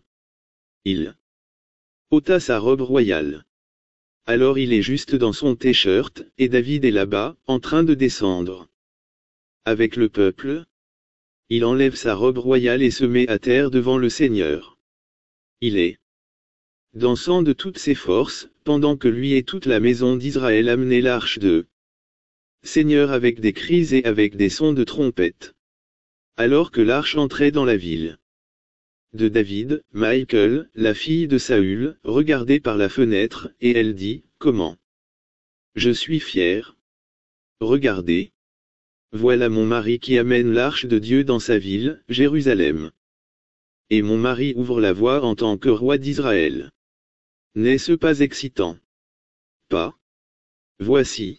Il ôta sa robe royale. Alors il est juste dans son t-shirt, et David est là-bas, en train de descendre. Avec le peuple. Il enlève sa robe royale et se met à terre devant le Seigneur. Il est dansant de toutes ses forces, pendant que lui et toute la maison d'Israël amenaient l'arche de Seigneur avec des cris et avec des sons de trompette. Alors que l'arche entrait dans la ville de David, Michal, la fille de Saül, regardait par la fenêtre, et elle dit, « Comment? Je suis fière. Regardez. Voilà mon mari qui amène l'arche de Dieu dans sa ville, Jérusalem. Et mon mari ouvre la voie en tant que roi d'Israël. N'est-ce pas excitant? Pas. Voici.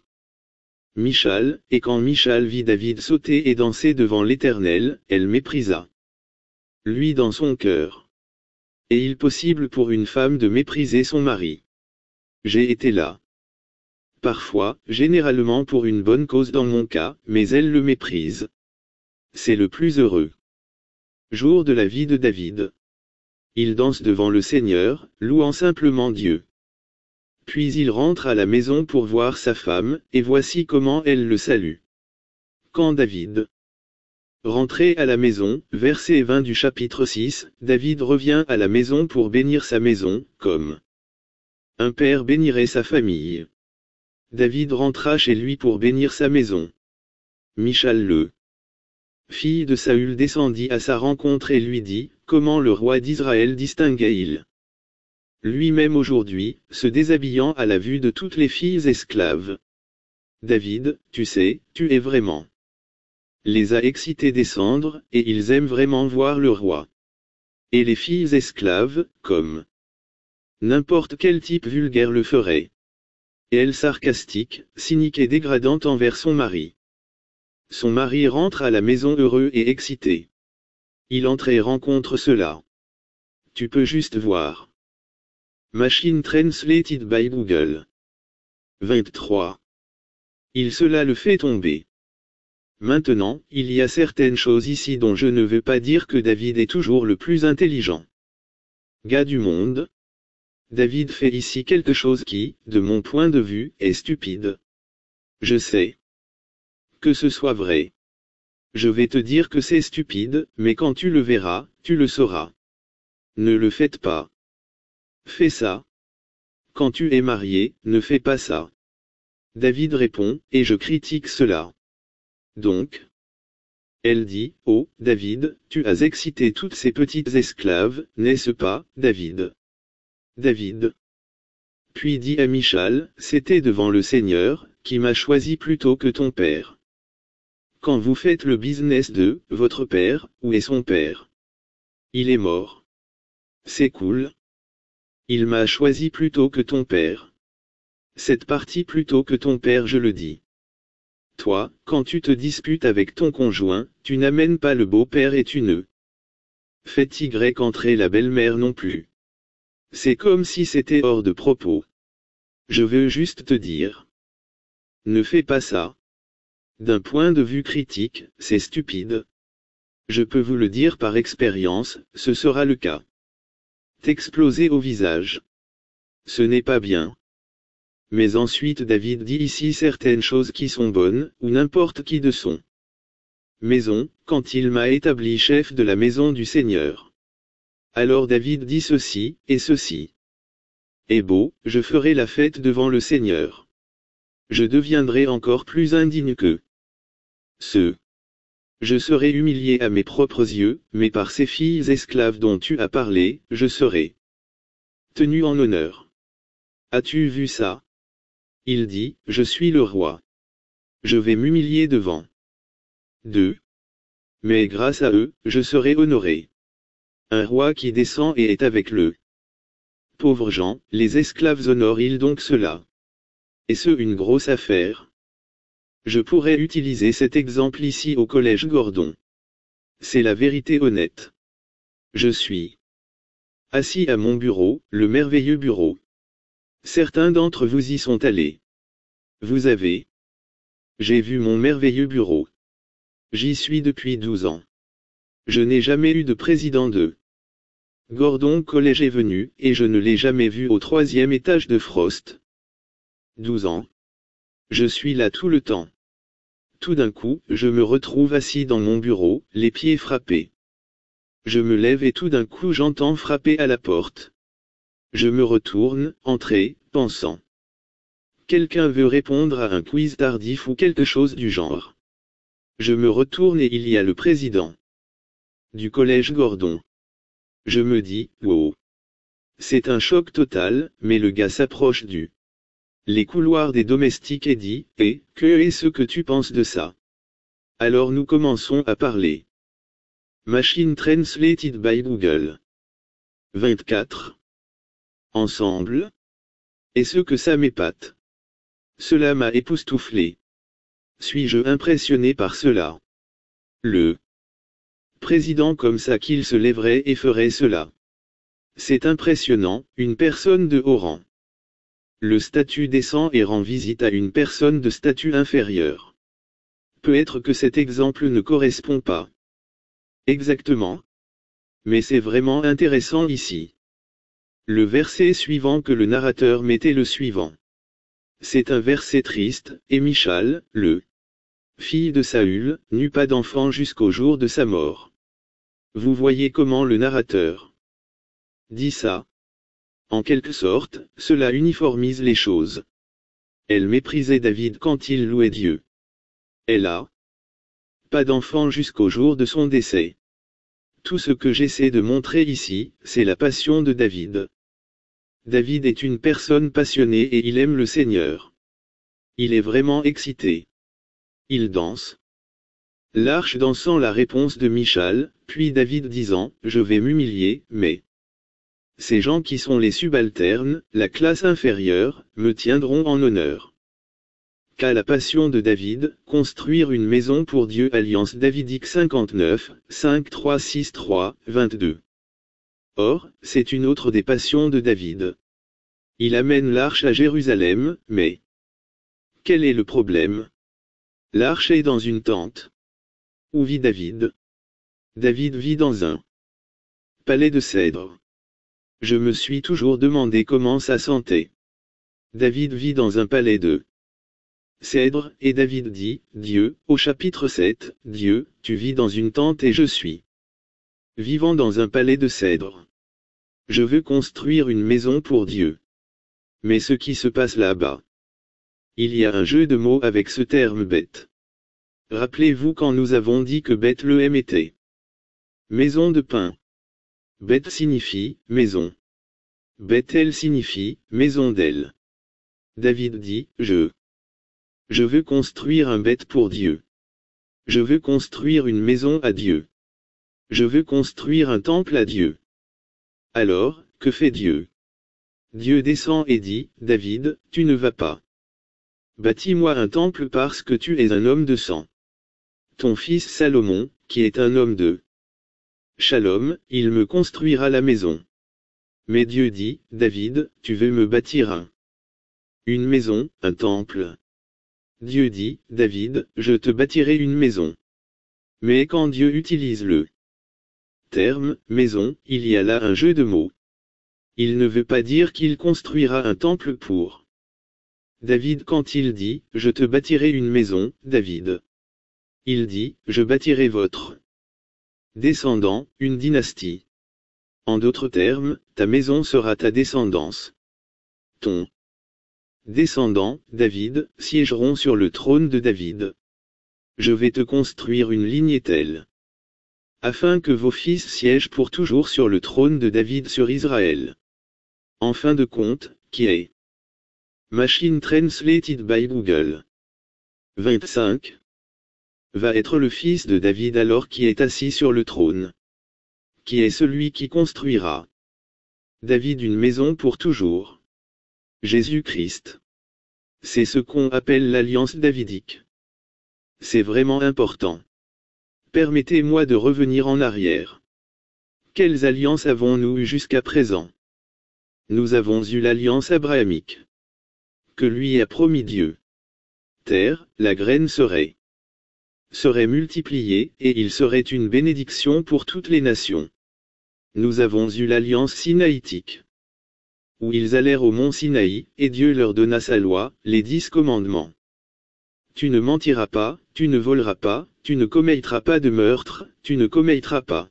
Michal, et quand Michal vit David sauter et danser devant l'Éternel, elle méprisa lui dans son cœur. Est-il possible pour une femme de mépriser son mari? J'ai été là. parfois, généralement pour une bonne cause dans mon cas, mais elle le méprise. C'est le plus heureux jour de la vie de David. Il danse devant le Seigneur, louant simplement Dieu. Puis il rentre à la maison pour voir sa femme, et voici comment elle le salue. Quand David rentrait à la maison, verset vingt du chapitre six, David revient à la maison pour bénir sa maison, comme un père bénirait sa famille. David rentra chez lui pour bénir sa maison. Michal le fille de Saül descendit à sa rencontre et lui dit, comment le roi d'Israël distinguait-il lui-même aujourd'hui, se déshabillant à la vue de toutes les filles esclaves. David, tu sais, tu es vraiment les a excités descendre, et ils aiment vraiment voir le roi. Et les filles esclaves, comme n'importe quel type vulgaire le ferait. Et elle sarcastique, cynique et dégradante envers son mari. Son mari rentre à la maison heureux et excité. Il entre et rencontre cela. Tu peux juste voir. Machine Translated by Google. vingt-trois. Il cela le fait tomber. Maintenant, il y a certaines choses ici dont je ne veux pas dire que David est toujours le plus intelligent gars du monde. David fait ici quelque chose qui, de mon point de vue, est stupide. Je sais que ce soit vrai. Je vais te dire que c'est stupide, mais quand tu le verras, tu le sauras. Ne le faites pas. Fais ça. Quand tu es marié, ne fais pas ça. David répond, et je critique cela. Donc, elle dit, oh, David, tu as excité toutes ces petites esclaves, n'est-ce pas, David? David. Puis dit à Michal, c'était devant le Seigneur, qui m'a choisi plutôt que ton père. Quand vous faites le business de, votre père, où est son père? Il est mort. C'est cool. Il m'a choisi plutôt que ton père. Cette partie plutôt que ton père je le dis. Toi, quand tu te disputes avec ton conjoint, tu n'amènes pas le beau-père et tu ne fais Y entrer la belle-mère non plus. C'est comme si c'était hors de propos. Je veux juste te dire. Ne fais pas ça. D'un point de vue critique, c'est stupide. Je peux vous le dire par expérience, ce sera le cas. T'exploser au visage. Ce n'est pas bien. Mais ensuite David dit ici certaines choses qui sont bonnes, ou n'importe qui de son maison, quand il m'a établi chef de la maison du Seigneur. Alors David dit ceci, et ceci. Et beau, je ferai la fête devant le Seigneur. Je deviendrai encore plus indigne que ce. Je serai humilié à mes propres yeux, mais par ces filles esclaves dont tu as parlé, je serai tenu en honneur. As-tu vu ça? Il dit, je suis le roi. Je vais m'humilier devant deux. Mais grâce à eux, je serai honoré. Un roi qui descend et est avec le pauvre gens, les esclaves honorent-ils donc cela? Et ce une grosse affaire? Je pourrais utiliser cet exemple ici au collège Gordon. C'est la vérité honnête. Je suis assis à mon bureau, le merveilleux bureau. Certains d'entre vous y sont allés. Vous avez. J'ai vu mon merveilleux bureau. J'y suis depuis douze ans. Je n'ai jamais eu de président de Gordon College est venu, et je ne l'ai jamais vu au troisième étage de Frost. douze ans. Je suis là tout le temps. Tout d'un coup, je me retrouve assis dans mon bureau, les pieds frappés. Je me lève et tout d'un coup j'entends frapper à la porte. Je me retourne, entrer, pensant. Quelqu'un veut répondre à un quiz tardif ou quelque chose du genre. Je me retourne et il y a le président du collège Gordon. Je me dis, wow. C'est un choc total, mais le gars s'approche du les couloirs des domestiques et dit, et, que est ce que tu penses de ça? Alors nous commençons à parler. Machine Translated by Google. vingt-quatre. Ensemble. Et ce que ça m'épate. Cela m'a époustouflé. Suis-je impressionné par cela? Le président comme ça qu'il se lèverait et ferait cela. C'est impressionnant, une personne de haut rang. Le statut descend et rend visite à une personne de statut inférieur. Peut-être que cet exemple ne correspond pas exactement. Mais c'est vraiment intéressant ici. Le verset suivant que le narrateur mettait le suivant. C'est un verset triste, et Michal, le fille de Saül, n'eut pas d'enfant jusqu'au jour de sa mort. Vous voyez comment le narrateur dit ça. En quelque sorte, cela uniformise les choses. Elle méprisait David quand il louait Dieu. Elle a pas d'enfant jusqu'au jour de son décès. Tout ce que j'essaie de montrer ici, c'est la passion de David. David est une personne passionnée et il aime le Seigneur. Il est vraiment excité. Il danse. L'arche dansant la réponse de Michal, puis David disant, je vais m'humilier, mais ces gens qui sont les subalternes, la classe inférieure, me tiendront en honneur. Qu'à la passion de David, construire une maison pour Dieu. Alliance davidique cinquante-neuf, cinq trois six trois, vingt-deux. Or, c'est une autre des passions de David. Il amène l'arche à Jérusalem, mais quel est le problème? L'arche est dans une tente. Où vit David? David vit dans un palais de cèdre. Je me suis toujours demandé comment ça sentait. David vit dans un palais de cèdre, et David dit, Dieu, au chapitre sept, Dieu, tu vis dans une tente et je suis vivant dans un palais de cèdre. Je veux construire une maison pour Dieu. Mais ce qui se passe là-bas. Il y a un jeu de mots avec ce terme bête. Rappelez-vous quand nous avons dit que Bethléem était maison de pain. Beth signifie maison. Bethel signifie maison d'elle. David dit, je Je veux construire un bête pour Dieu. Je veux construire une maison à Dieu. Je veux construire un temple à Dieu. Alors, que fait Dieu? Dieu descend et dit, David, tu ne vas pas. Bâtis-moi un temple parce que tu es un homme de sang. Ton fils Salomon, qui est un homme de Shalom, il me construira la maison. Mais Dieu dit, David, tu veux me bâtir un une maison, un temple. Dieu dit, David, je te bâtirai une maison. Mais quand Dieu utilise le terme maison, il y a là un jeu de mots. Il ne veut pas dire qu'il construira un temple pour David quand il dit, je te bâtirai une maison, David. Il dit, je bâtirai votre descendant, une dynastie. En d'autres termes, ta maison sera ta descendance. Ton descendants, David, siégeront sur le trône de David. Je vais te construire une lignée telle, afin que vos fils siègent pour toujours sur le trône de David sur Israël. En fin de compte, qui est Machine Translated by Google. vingt-cinq. Va être le fils de David alors qui est assis sur le trône. Qui est celui qui construira David une maison pour toujours. Jésus-Christ. C'est ce qu'on appelle l'alliance davidique. C'est vraiment important. Permettez-moi de revenir en arrière. Quelles alliances avons-nous eues jusqu'à présent? Nous avons eu l'alliance abrahamique. Que lui a promis Dieu. Terre, la graine serait serait multipliée, et il serait une bénédiction pour toutes les nations. Nous avons eu l'alliance sinaïtique. Où ils allèrent au mont Sinaï, et Dieu leur donna sa loi, les dix commandements. Tu ne mentiras pas, tu ne voleras pas, tu ne commettras pas de meurtre, tu ne commettras pas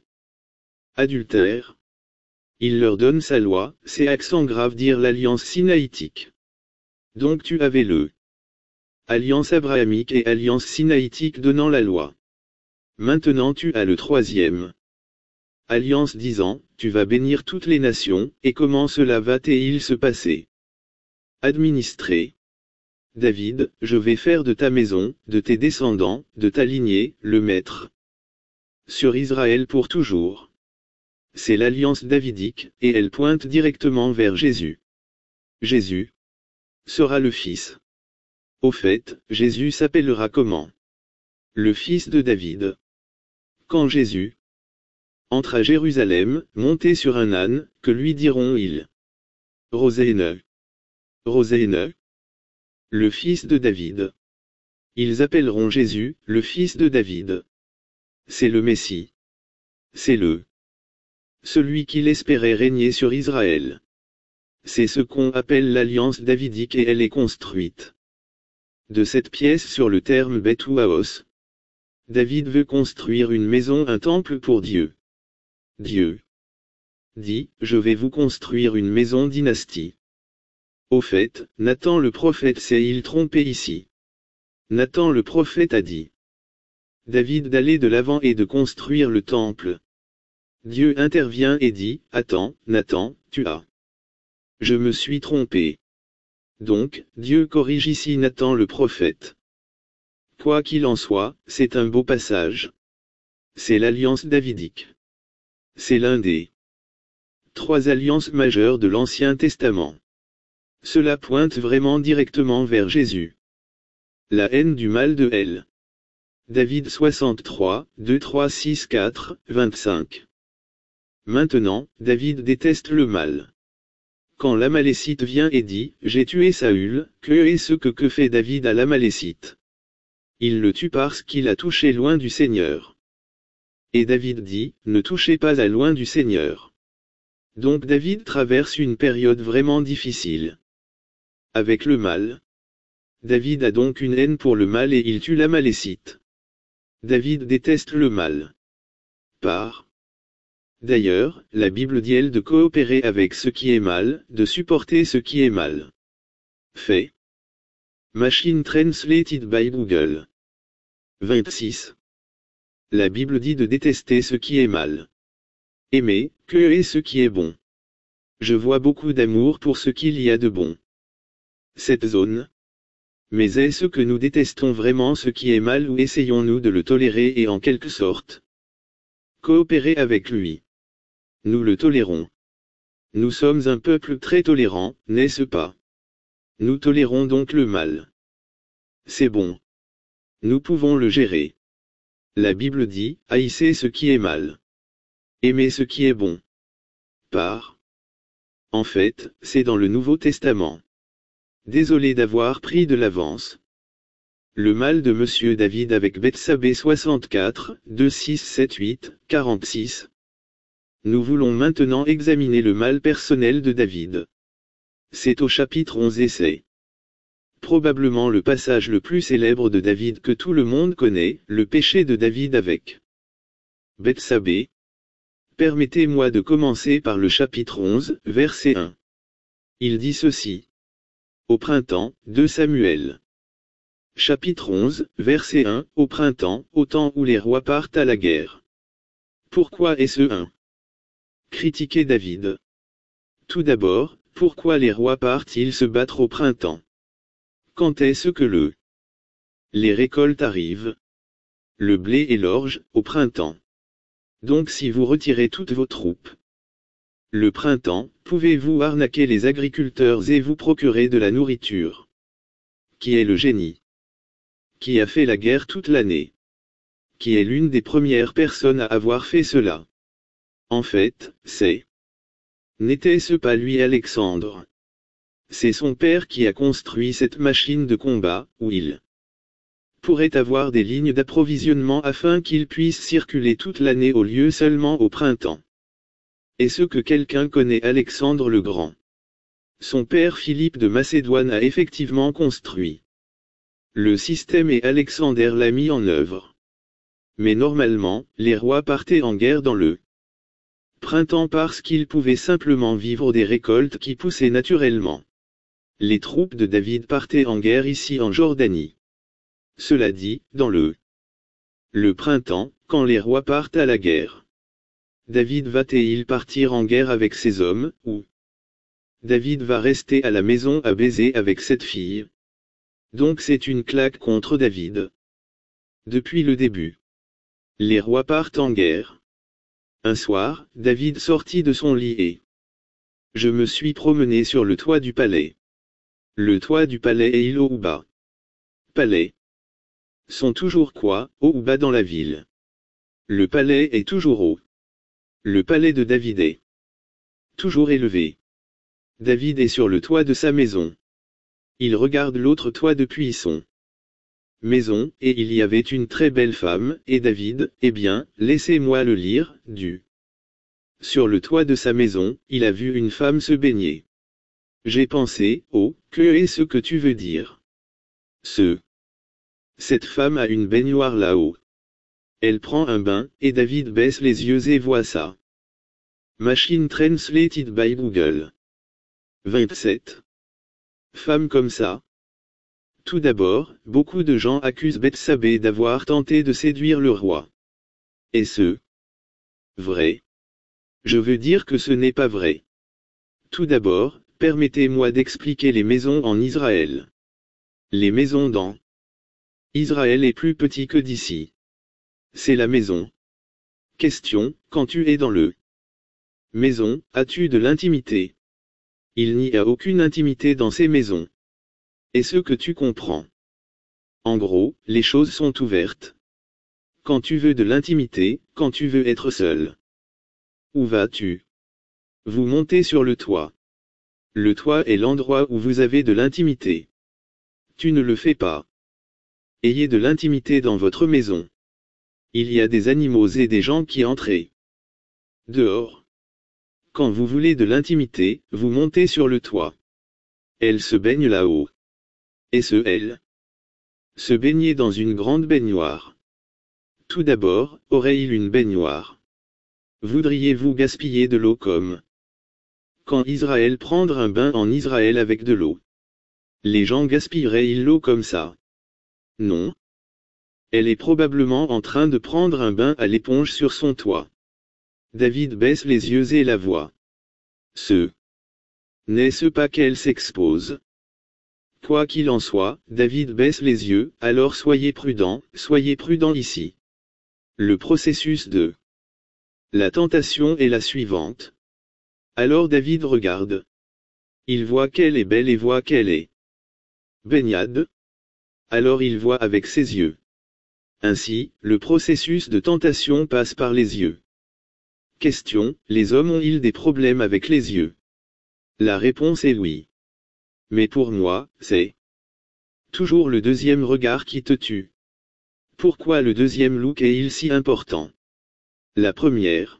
adultère. Il leur donne sa loi, c'est accent grave dire l'alliance sinaïtique. Donc tu avais le alliance abrahamique et alliance sinaïtique donnant la loi. Maintenant tu as le troisième. Alliance disant, tu vas bénir toutes les nations, et comment cela va-t-il se passer? Administrer. David, je vais faire de ta maison, de tes descendants, de ta lignée, le maître sur Israël pour toujours. C'est l'alliance davidique, et elle pointe directement vers Jésus. Jésus sera le Fils. Au fait, Jésus s'appellera comment? Le Fils de David. Quand Jésus entre à Jérusalem, monté sur un âne, que lui diront-ils? Roséne. Roséne, le fils de David. Ils appelleront Jésus, le fils de David. C'est le Messie. C'est le celui qu'il espérait régner sur Israël. C'est ce qu'on appelle l'alliance davidique et elle est construite de cette pièce sur le terme Beth ou Haos. David veut construire une maison, un temple pour Dieu. Dieu dit, je vais vous construire une maison dynastie. Au fait, Nathan le prophète s'est-il trompé ici? Nathan le prophète a dit David d'aller de l'avant et de construire le temple. Dieu intervient et dit, attends, Nathan, tu as. Je me suis trompé. Donc, Dieu corrige ici Nathan le prophète. Quoi qu'il en soit, c'est un beau passage. C'est l'alliance davidique. C'est l'un des trois alliances majeures de l'Ancien Testament. Cela pointe vraiment directement vers Jésus. La haine du mal de L. David soixante-trois, deux, trois, six, quatre, vingt-cinq. Maintenant, David déteste le mal. Quand l'Amalécite vient et dit, j'ai tué Saül, que est ce que que fait David à l'Amalécite? Il le tue parce qu'il a touché loin du Seigneur. Et David dit, ne touchez pas à loin du Seigneur. Donc David traverse une période vraiment difficile. Avec le mal. David a donc une haine pour le mal et il tue l'Amalécite. David déteste le mal. Par D'ailleurs, la Bible dit elle de coopérer avec ce qui est mal, de supporter ce qui est mal. Fait. Machine Translated by Google. vingt-six. La Bible dit de détester ce qui est mal. Aimer, que est ce qui est bon. Je vois beaucoup d'amour pour ce qu'il y a de bon. Cette zone. Mais est-ce que nous détestons vraiment ce qui est mal ou essayons-nous de le tolérer et en quelque sorte coopérer avec lui? Nous le tolérons. Nous sommes un peuple très tolérant, n'est-ce pas? Nous tolérons donc le mal. C'est bon. Nous pouvons le gérer. La Bible dit, haïssez ce qui est mal. Aimez ce qui est bon. Par. En fait, c'est dans le Nouveau Testament. Désolé d'avoir pris de l'avance. Le mal de Monsieur David avec Bethsabée soixante-quatre, deux, six, sept, huit, quarante-six. Nous voulons maintenant examiner le mal personnel de David. C'est au chapitre onze et c'est probablement le passage le plus célèbre de David que tout le monde connaît, le péché de David avec Bethsabée. Permettez-moi de commencer par le chapitre onze, verset un. Il dit ceci. Au printemps, deux Samuel. Chapitre onze, verset un, au printemps, au temps où les rois partent à la guerre. Pourquoi est-ce un? Critiquer David. Tout d'abord, pourquoi les rois partent-ils se battre au printemps? Quand est-ce que le les récoltes arrivent? Le blé et l'orge, au printemps. Donc si vous retirez toutes vos troupes, le printemps, pouvez-vous arnaquer les agriculteurs et vous procurer de la nourriture? Qui est le génie? Qui a fait la guerre toute l'année? Qui est l'une des premières personnes à avoir fait cela? En fait, c'est... N'était-ce pas lui Alexandre? C'est son père qui a construit cette machine de combat, où il pourrait avoir des lignes d'approvisionnement afin qu'il puisse circuler toute l'année au lieu seulement au printemps. Est-ce que quelqu'un connaît Alexandre le Grand? Son père Philippe de Macédoine a effectivement construit le système et Alexander l'a mis en œuvre. Mais normalement, les rois partaient en guerre dans le printemps parce qu'ils pouvaient simplement vivre des récoltes qui poussaient naturellement. Les troupes de David partaient en guerre ici en Jordanie. Cela dit, dans le le printemps, quand les rois partent à la guerre, David va-t-il partir en guerre avec ses hommes, ou David va rester à la maison à baiser avec cette fille? Donc c'est une claque contre David. Depuis le début, les rois partent en guerre. Un soir, David sortit de son lit et je me suis promené sur le toit du palais. Le toit du palais est il haut ou bas? Palais sont toujours quoi, haut ou bas dans la ville? Le palais est toujours haut. Le palais de David est toujours élevé. David est sur le toit de sa maison. Il regarde l'autre toit depuis son maison, et il y avait une très belle femme, et David, eh bien, laissez-moi le lire, du. Sur le toit de sa maison, il a vu une femme se baigner. J'ai pensé, oh, que est ce que tu veux dire? Ce. Cette femme a une baignoire là-haut. Elle prend un bain, et David baisse les yeux et voit ça. Machine translated by Google. vingt-sept. Femme comme ça. Tout d'abord, beaucoup de gens accusent Bethsabée d'avoir tenté de séduire le roi. Est-ce vrai? Je veux dire que ce n'est pas vrai. Tout d'abord, permettez-moi d'expliquer les maisons en Israël. Les maisons dans Israël est plus petit que d'ici. C'est la maison. Question, quand tu es dans le maison, as-tu de l'intimité? Il n'y a aucune intimité dans ces maisons. Est-ce que tu comprends? En gros, les choses sont ouvertes. Quand tu veux de l'intimité, quand tu veux être seul. Où vas-tu? Vous montez sur le toit. Le toit est l'endroit où vous avez de l'intimité. Tu ne le fais pas. Ayez de l'intimité dans votre maison. Il y a des animaux et des gens qui entrent. Dehors. Quand vous voulez de l'intimité, vous montez sur le toit. Elle se baigne là-haut. Et ce elle se baigner dans une grande baignoire. Tout d'abord, aurait-il une baignoire? Voudriez-vous gaspiller de l'eau comme quand Israël prendre un bain en Israël avec de l'eau? Les gens gaspilleraient-ils l'eau comme ça? Non. Elle est probablement en train de prendre un bain à l'éponge sur son toit. David baisse les yeux et la voit. Ce n'est-ce pas qu'elle s'expose? Quoi qu'il en soit, David baisse les yeux, alors soyez prudent, soyez prudent ici. Le processus de la tentation est la suivante. Alors David regarde. Il voit qu'elle est belle et voit qu'elle est baignade. Alors il voit avec ses yeux. Ainsi, le processus de tentation passe par les yeux. Question, les hommes ont-ils des problèmes avec les yeux? La réponse est oui. Mais pour moi, c'est toujours le deuxième regard qui te tue. Pourquoi le deuxième look est-il si important? La première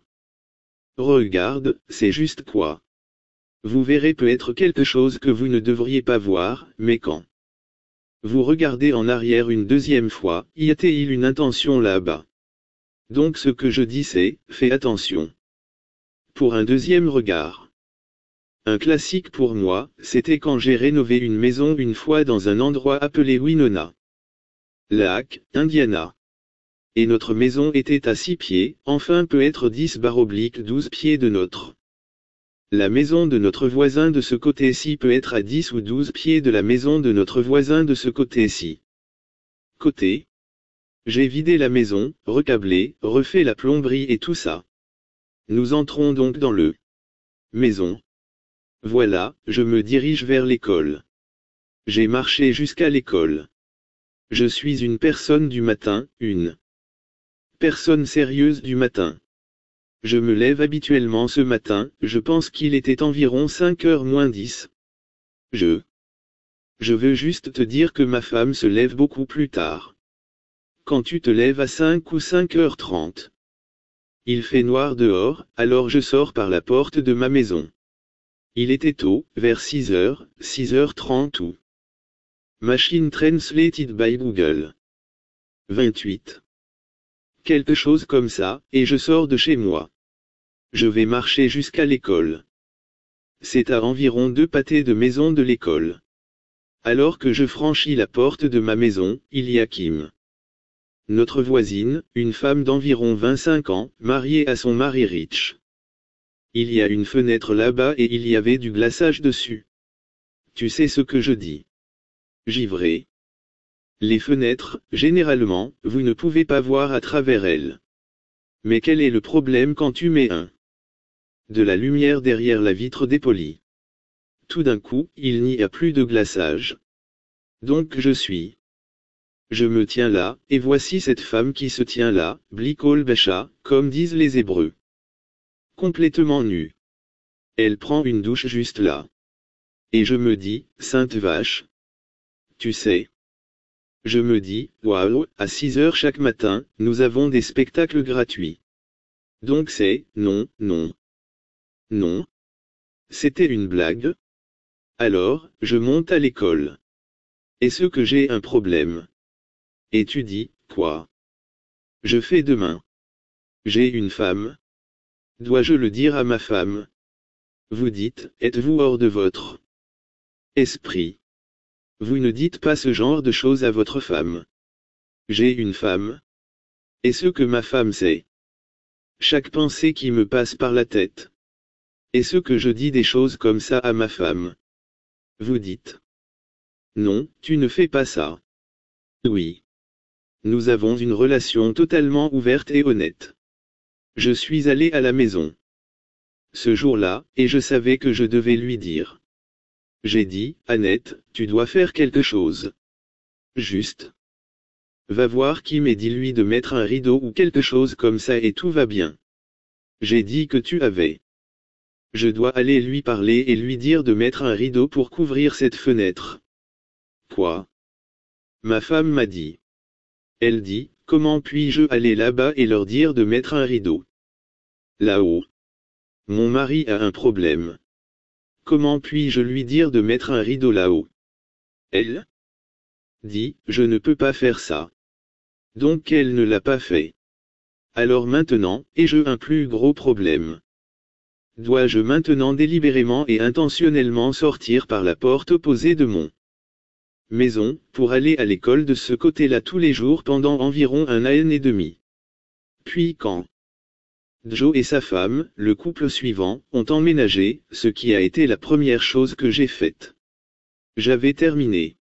regarde, c'est juste quoi? Vous verrez peut-être quelque chose que vous ne devriez pas voir, mais quand vous regardez en arrière une deuxième fois, y a-t-il une intention là-bas? Donc ce que je dis c'est, fais attention. Pour un deuxième regard. Un classique pour moi, c'était quand j'ai rénové une maison une fois dans un endroit appelé Winona Lake, Indiana. Et notre maison était à six pieds, enfin peut être dix oblique douze pieds de notre. La maison de notre voisin de ce côté-ci peut être à dix ou douze pieds de la maison de notre voisin de ce côté-ci. Côté. J'ai vidé la maison, recablé, refait la plomberie et tout ça. Nous entrons donc dans le maison. Voilà, je me dirige vers l'école. J'ai marché jusqu'à l'école. Je suis une personne du matin, une personne sérieuse du matin. Je me lève habituellement ce matin, je pense qu'il était environ cinq heures moins dix. Je. Je veux juste te dire que ma femme se lève beaucoup plus tard. Quand tu te lèves à cinq ou cinq heures trente. Il fait noir dehors, alors je sors par la porte de ma maison. Il était tôt, vers six heures, six heures trente ou. Machine translated by Google. vingt-huit. Quelque chose comme ça, et je sors de chez moi. Je vais marcher jusqu'à l'école. C'est à environ deux pâtés de maison de l'école. Alors que je franchis la porte de ma maison, il y a Kim. Notre voisine, une femme d'environ vingt-cinq ans, mariée à son mari Rich. Il y a une fenêtre là-bas et il y avait du glaçage dessus. Tu sais ce que je dis. Givré. Les fenêtres, généralement, vous ne pouvez pas voir à travers elles. Mais quel est le problème quand tu mets un de la lumière derrière la vitre dépolie? Tout d'un coup, il n'y a plus de glaçage. Donc je suis. Je me tiens là, et voici cette femme qui se tient là, Blikol Besha, comme disent les Hébreux. Complètement nue. Elle prend une douche juste là. Et je me dis, sainte vache. tu sais. Je me dis, waouh, à six heures chaque matin, nous avons des spectacles gratuits. Donc c'est, non, non. Non. C'était une blague. Alors, je monte à l'école. Est-ce que j'ai un problème? Et tu dis, quoi? Je fais demain. J'ai une femme. Dois-je le dire à ma femme? Vous dites, êtes-vous hors de votre esprit? Vous ne dites pas ce genre de choses à votre femme. J'ai une femme. Est-ce que ma femme sait? Chaque pensée qui me passe par la tête. Est-ce que je dis des choses comme ça à ma femme? Vous dites. Non, tu ne fais pas ça. Oui. Nous avons une relation totalement ouverte et honnête. Je suis allé à la maison ce jour-là, et je savais que je devais lui dire. J'ai dit, Annette, tu dois faire quelque chose. Juste. Va voir qui m'a dit lui de mettre un rideau ou quelque chose comme ça et tout va bien. J'ai dit que tu avais. Je dois aller lui parler et lui dire de mettre un rideau pour couvrir cette fenêtre. Quoi? Ma femme m'a dit. Elle dit, comment puis-je aller là-bas et leur dire de mettre un rideau? Là-haut. Mon mari a un problème. Comment puis-je lui dire de mettre un rideau là-haut? Elle dit, je ne peux pas faire ça. Donc elle ne l'a pas fait. Alors maintenant, ai-je un plus gros problème? Dois-je maintenant délibérément et intentionnellement sortir par la porte opposée de mon maison, pour aller à l'école de ce côté-là tous les jours pendant environ un an et demi? Puis quand Joe et sa femme, le couple suivant, ont emménagé, ce qui a été la première chose que j'ai faite. J'avais terminé.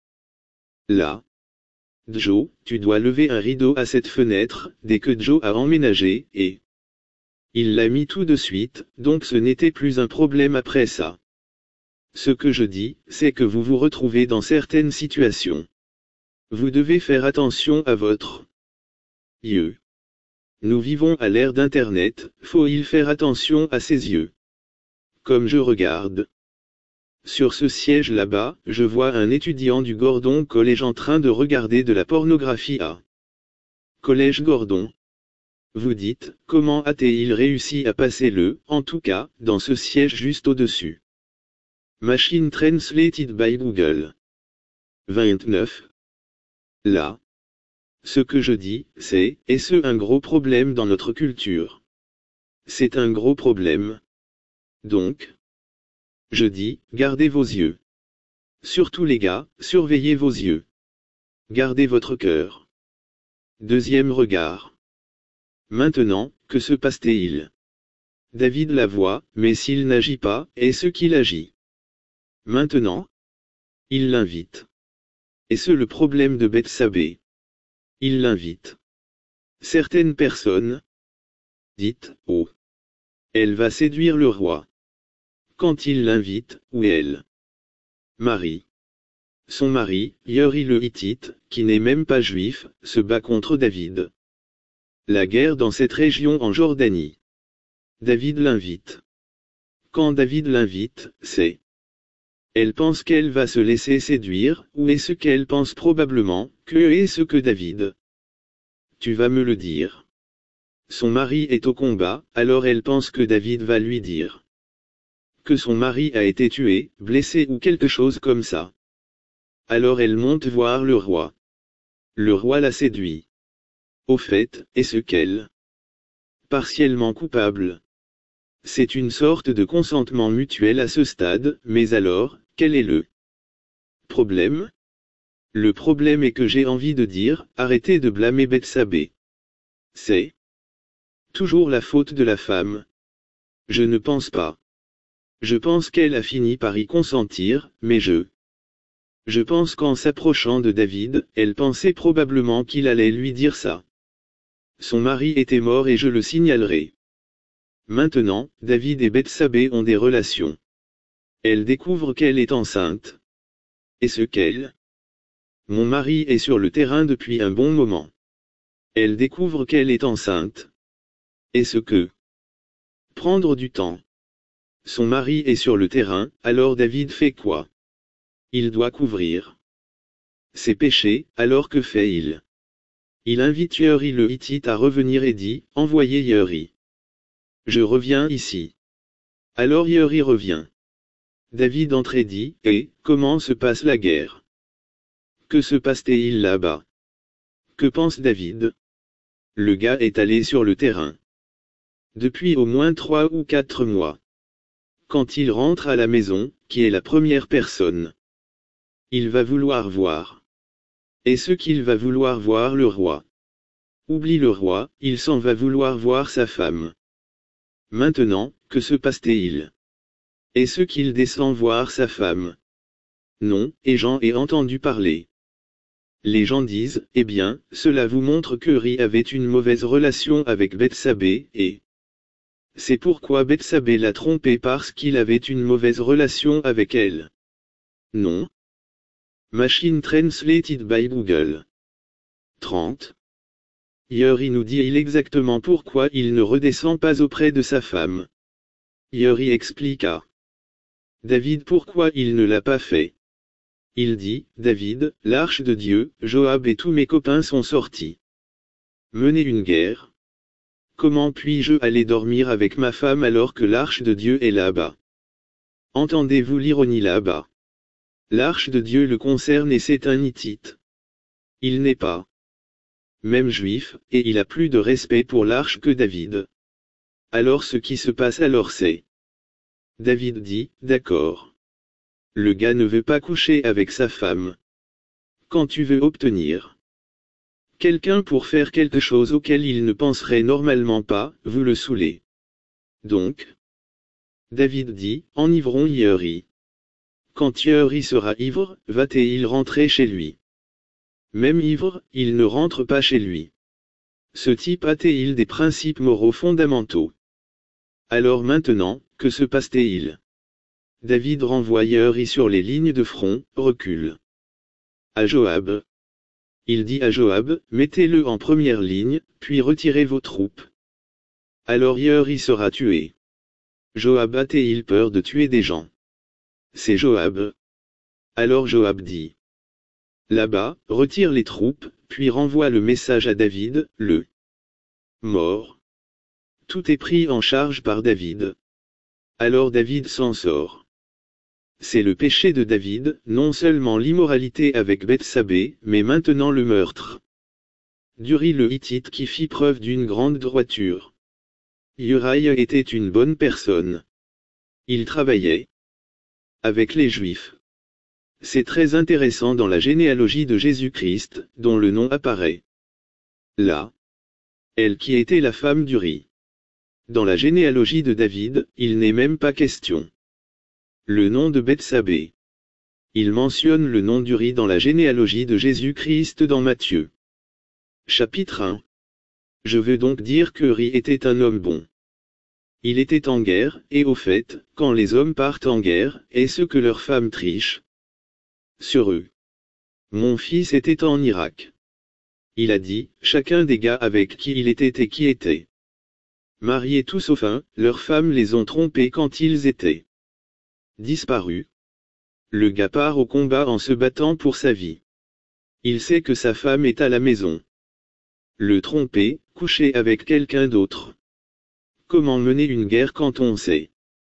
Là. Joe, tu dois lever un rideau à cette fenêtre, dès que Joe a emménagé, et il l'a mis tout de suite, donc ce n'était plus un problème après ça. Ce que je dis, c'est que vous vous retrouvez dans certaines situations. Vous devez faire attention à votre yeux. Nous vivons à l'ère d'Internet, faut-il faire attention à ses yeux? Comme je regarde. Sur ce siège là-bas, je vois un étudiant du Gordon College en train de regarder de la pornographie à Collège Gordon. Vous dites, comment a-t-il réussi à passer le, en tout cas, dans ce siège juste au-dessus? Machine Translated by Google. vingt-neuf. Là. Ce que je dis, c'est, est-ce un gros problème dans notre culture? C'est un gros problème. Donc, je dis, gardez vos yeux. Surtout les gars, surveillez vos yeux. Gardez votre cœur. Deuxième regard. Maintenant, que se passe-t-il? David la voit, mais s'il n'agit pas, est-ce qu'il agit? Maintenant, il l'invite. Est-ce le problème de Bethsabée? Il l'invite. Certaines personnes dites, oh, elle va séduire le roi. Quand il l'invite, ou elle Marie. Son mari, Uri le Hittite, qui n'est même pas juif, se bat contre David. La guerre dans cette région en Jordanie. David l'invite. Quand David l'invite, c'est elle pense qu'elle va se laisser séduire, ou est-ce qu'elle pense probablement, que est-ce que David? Tu vas me le dire. Son mari est au combat, alors elle pense que David va lui dire que son mari a été tué, blessé ou quelque chose comme ça. Alors elle monte voir le roi. Le roi la séduit. Au fait, est-ce qu'elle partiellement coupable? C'est une sorte de consentement mutuel à ce stade, mais alors, quel est le problème? Le problème est que j'ai envie de dire, arrêtez de blâmer Bethsabée. C'est toujours la faute de la femme. Je ne pense pas. Je pense qu'elle a fini par y consentir, mais je... Je pense qu'en s'approchant de David, elle pensait probablement qu'il allait lui dire ça. Son mari était mort et je le signalerai. Maintenant, David et Bethsabée ont des relations. Elle découvre qu'elle est enceinte. Est-ce qu'elle? Mon mari est sur le terrain depuis un bon moment. Elle découvre qu'elle est enceinte. Est-ce que? Prendre du temps. Son mari est sur le terrain, alors David fait quoi? Il doit couvrir. Ses péchés, alors que fait-il? Il invite Uri le Hittite à revenir et dit, envoyez Uri. Je reviens ici. Alors Uri revient. David entre et dit, et, comment se passe la guerre? Que se passe-t-il là-bas? Que pense David? Le gars est allé sur le terrain. Depuis au moins trois ou quatre mois. Quand il rentre à la maison, qui est la première personne? Il va vouloir voir. Et ce qu'il va vouloir voir le roi. Oublie le roi, il s'en va vouloir voir sa femme. Maintenant, que se passe-t-il? Est-ce qu'il descend voir sa femme? Non, et j'en ai entendu parler. Les gens disent, eh bien, cela vous montre que Uri avait une mauvaise relation avec Bethsabée, et c'est pourquoi Bethsabée l'a trompé parce qu'il avait une mauvaise relation avec elle. Non. Machine Translated by Google. trente. Uri nous dit il exactement pourquoi il ne redescend pas auprès de sa femme. Uri expliqua. David pourquoi il ne l'a pas fait. Il dit, David, l'arche de Dieu, Joab et tous mes copains sont sortis. Mener une guerre. Comment puis-je aller dormir avec ma femme alors que l'arche de Dieu est là-bas? Entendez-vous l'ironie là-bas? L'arche de Dieu le concerne et c'est un Hittite. Il n'est pas même juif, et il a plus de respect pour l'arche que David. Alors ce qui se passe alors c'est. David dit, d'accord. Le gars ne veut pas coucher avec sa femme. Quand tu veux obtenir quelqu'un pour faire quelque chose auquel il ne penserait normalement pas, vous le saoulez. Donc, David dit, enivrons Uri. Quand Uri sera ivre, va-t-il rentrer chez lui? Même ivre, il ne rentre pas chez lui. Ce type a-t-il des principes moraux fondamentaux? Alors maintenant, que se passe-t-il? David renvoie Uri sur les lignes de front, recule. À Joab. Il dit à Joab, mettez-le en première ligne, puis retirez vos troupes. Alors Uri sera tué. Joab a-t-il peur de tuer des gens? C'est Joab. Alors Joab dit. Là-bas, retire les troupes, puis renvoie le message à David, le mort. Tout est pris en charge par David. Alors David s'en sort. C'est le péché de David, non seulement l'immoralité avec Bethsabée, mais maintenant le meurtre. d'Uri le Hittite qui fit preuve d'une grande droiture. Uri était une bonne personne. Il travaillait avec les Juifs. C'est très intéressant dans la généalogie de Jésus-Christ, dont le nom apparaît là. Elle qui était la femme d'Uri. Dans la généalogie de David, il n'est même pas question. Le nom de Bethsabée. Il mentionne le nom d'Uri dans la généalogie de Jésus-Christ dans Matthieu. Chapitre un. Je veux donc dire que Uri était un homme bon. Il était en guerre, et au fait, quand les hommes partent en guerre, est-ce que leurs femmes trichent sur eux? Mon fils était en Irak. Il a dit, chacun des gars avec qui il était et qui étaient mariés tous sauf un, leurs femmes les ont trompés quand ils étaient disparus. Le gars part au combat en se battant pour sa vie. Il sait que sa femme est à la maison. Le tromper, coucher avec quelqu'un d'autre. Comment mener une guerre quand on sait?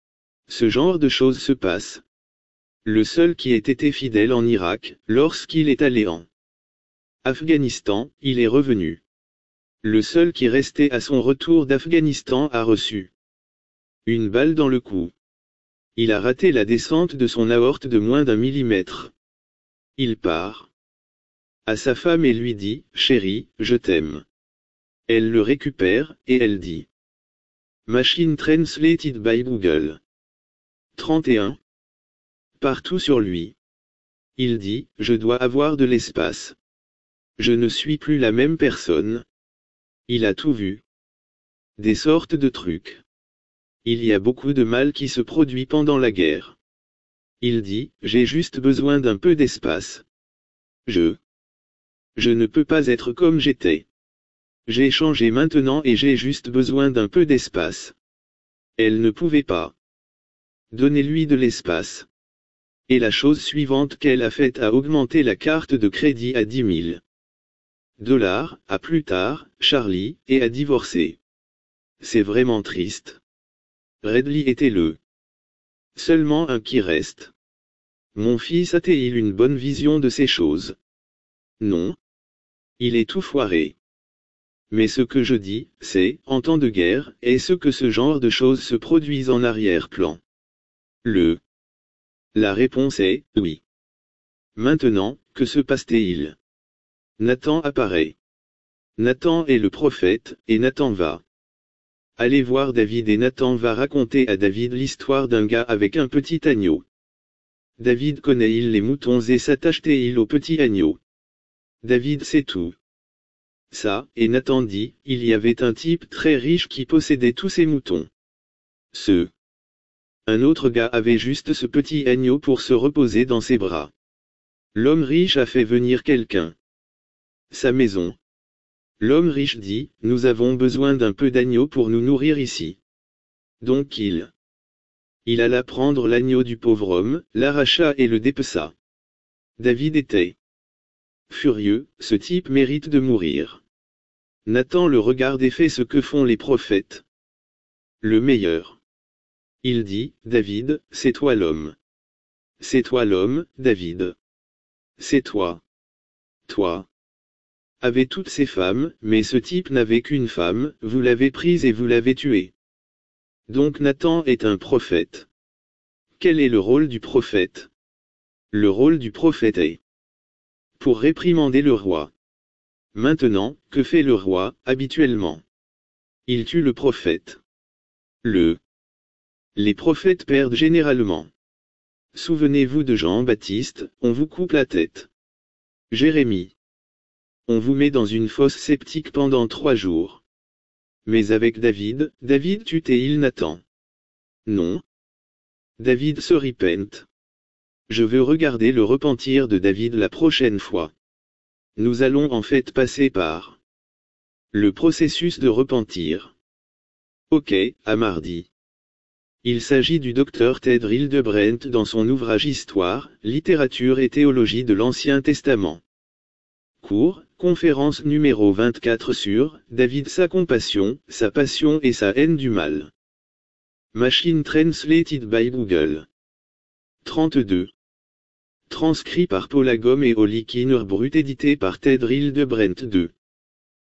Ce genre de choses se passe. Le seul qui ait été fidèle en Irak, lorsqu'il est allé en Afghanistan, il est revenu. Le seul qui restait à son retour d'Afghanistan a reçu une balle dans le cou. Il a raté la descente de son aorte de moins d'un millimètre. Il part à sa femme et lui dit, chérie, je t'aime. Elle le récupère, et elle dit. Machine Translated by Google. trente et un. Partout sur lui. Il dit, je dois avoir de l'espace. Je ne suis plus la même personne. Il a tout vu. Des sortes de trucs. Il y a beaucoup de mal qui se produit pendant la guerre. Il dit, j'ai juste besoin d'un peu d'espace. Je. Je ne peux pas être comme j'étais. J'ai changé maintenant et j'ai juste besoin d'un peu d'espace. Elle ne pouvait pas. Donnez-lui de l'espace. Et la chose suivante qu'elle a faite a augmenté la carte de crédit à dix mille dollars, à plus tard, Charlie, et a divorcé. C'est vraiment triste. Redley était le seulement un qui reste. Mon fils a-t-il une bonne vision de ces choses? Non. Il est tout foiré. Mais ce que je dis, c'est, en temps de guerre, est-ce que ce genre de choses se produisent en arrière-plan? Le. La réponse est, oui. Maintenant, que se passe-t-il? Nathan apparaît. Nathan est le prophète, et Nathan va aller voir David et Nathan va raconter à David l'histoire d'un gars avec un petit agneau. David connaît-il les moutons et s'attache-t-il au petit agneau? David sait tout. Ça, et Nathan dit, il y avait un type très riche qui possédait tous ces moutons. Ce. Un autre gars avait juste ce petit agneau pour se reposer dans ses bras. L'homme riche a fait venir quelqu'un. Sa maison. L'homme riche dit, nous avons besoin d'un peu d'agneau pour nous nourrir ici. Donc il. Il alla prendre l'agneau du pauvre homme, l'arracha et le dépeça. David était furieux, ce type mérite de mourir. Nathan le regarde et fait ce que font les prophètes. Le meilleur. Il dit, David, c'est toi l'homme. C'est toi l'homme, David. C'est toi. Toi. Avait toutes ces femmes, mais ce type n'avait qu'une femme, vous l'avez prise et vous l'avez tuée. Donc Nathan est un prophète. Quel est le rôle du prophète? Le rôle du prophète est pour réprimander le roi. Maintenant, que fait le roi, habituellement? Il tue le prophète. Le. Les prophètes perdent généralement. Souvenez-vous de Jean-Baptiste, on vous coupe la tête. Jérémie. On vous met dans une fosse septique pendant trois jours. Mais avec David, David tue-t-il Nathan? Non. David se repent. Je veux regarder le repentir de David la prochaine fois. Nous allons en fait passer par le processus de repentir. Ok, à mardi. Il s'agit du docteur Ted Hildebrand dans son ouvrage Histoire, littérature et théologie de l'Ancien Testament. Cours, conférence numéro vingt-quatre sur David, sa compassion, sa passion et sa haine du mal. Machine Translated by Google. trente-deux. Transcrit par Paula Gomme et Holly Kinnerbrutt, édité par Ted Hildebrand deux.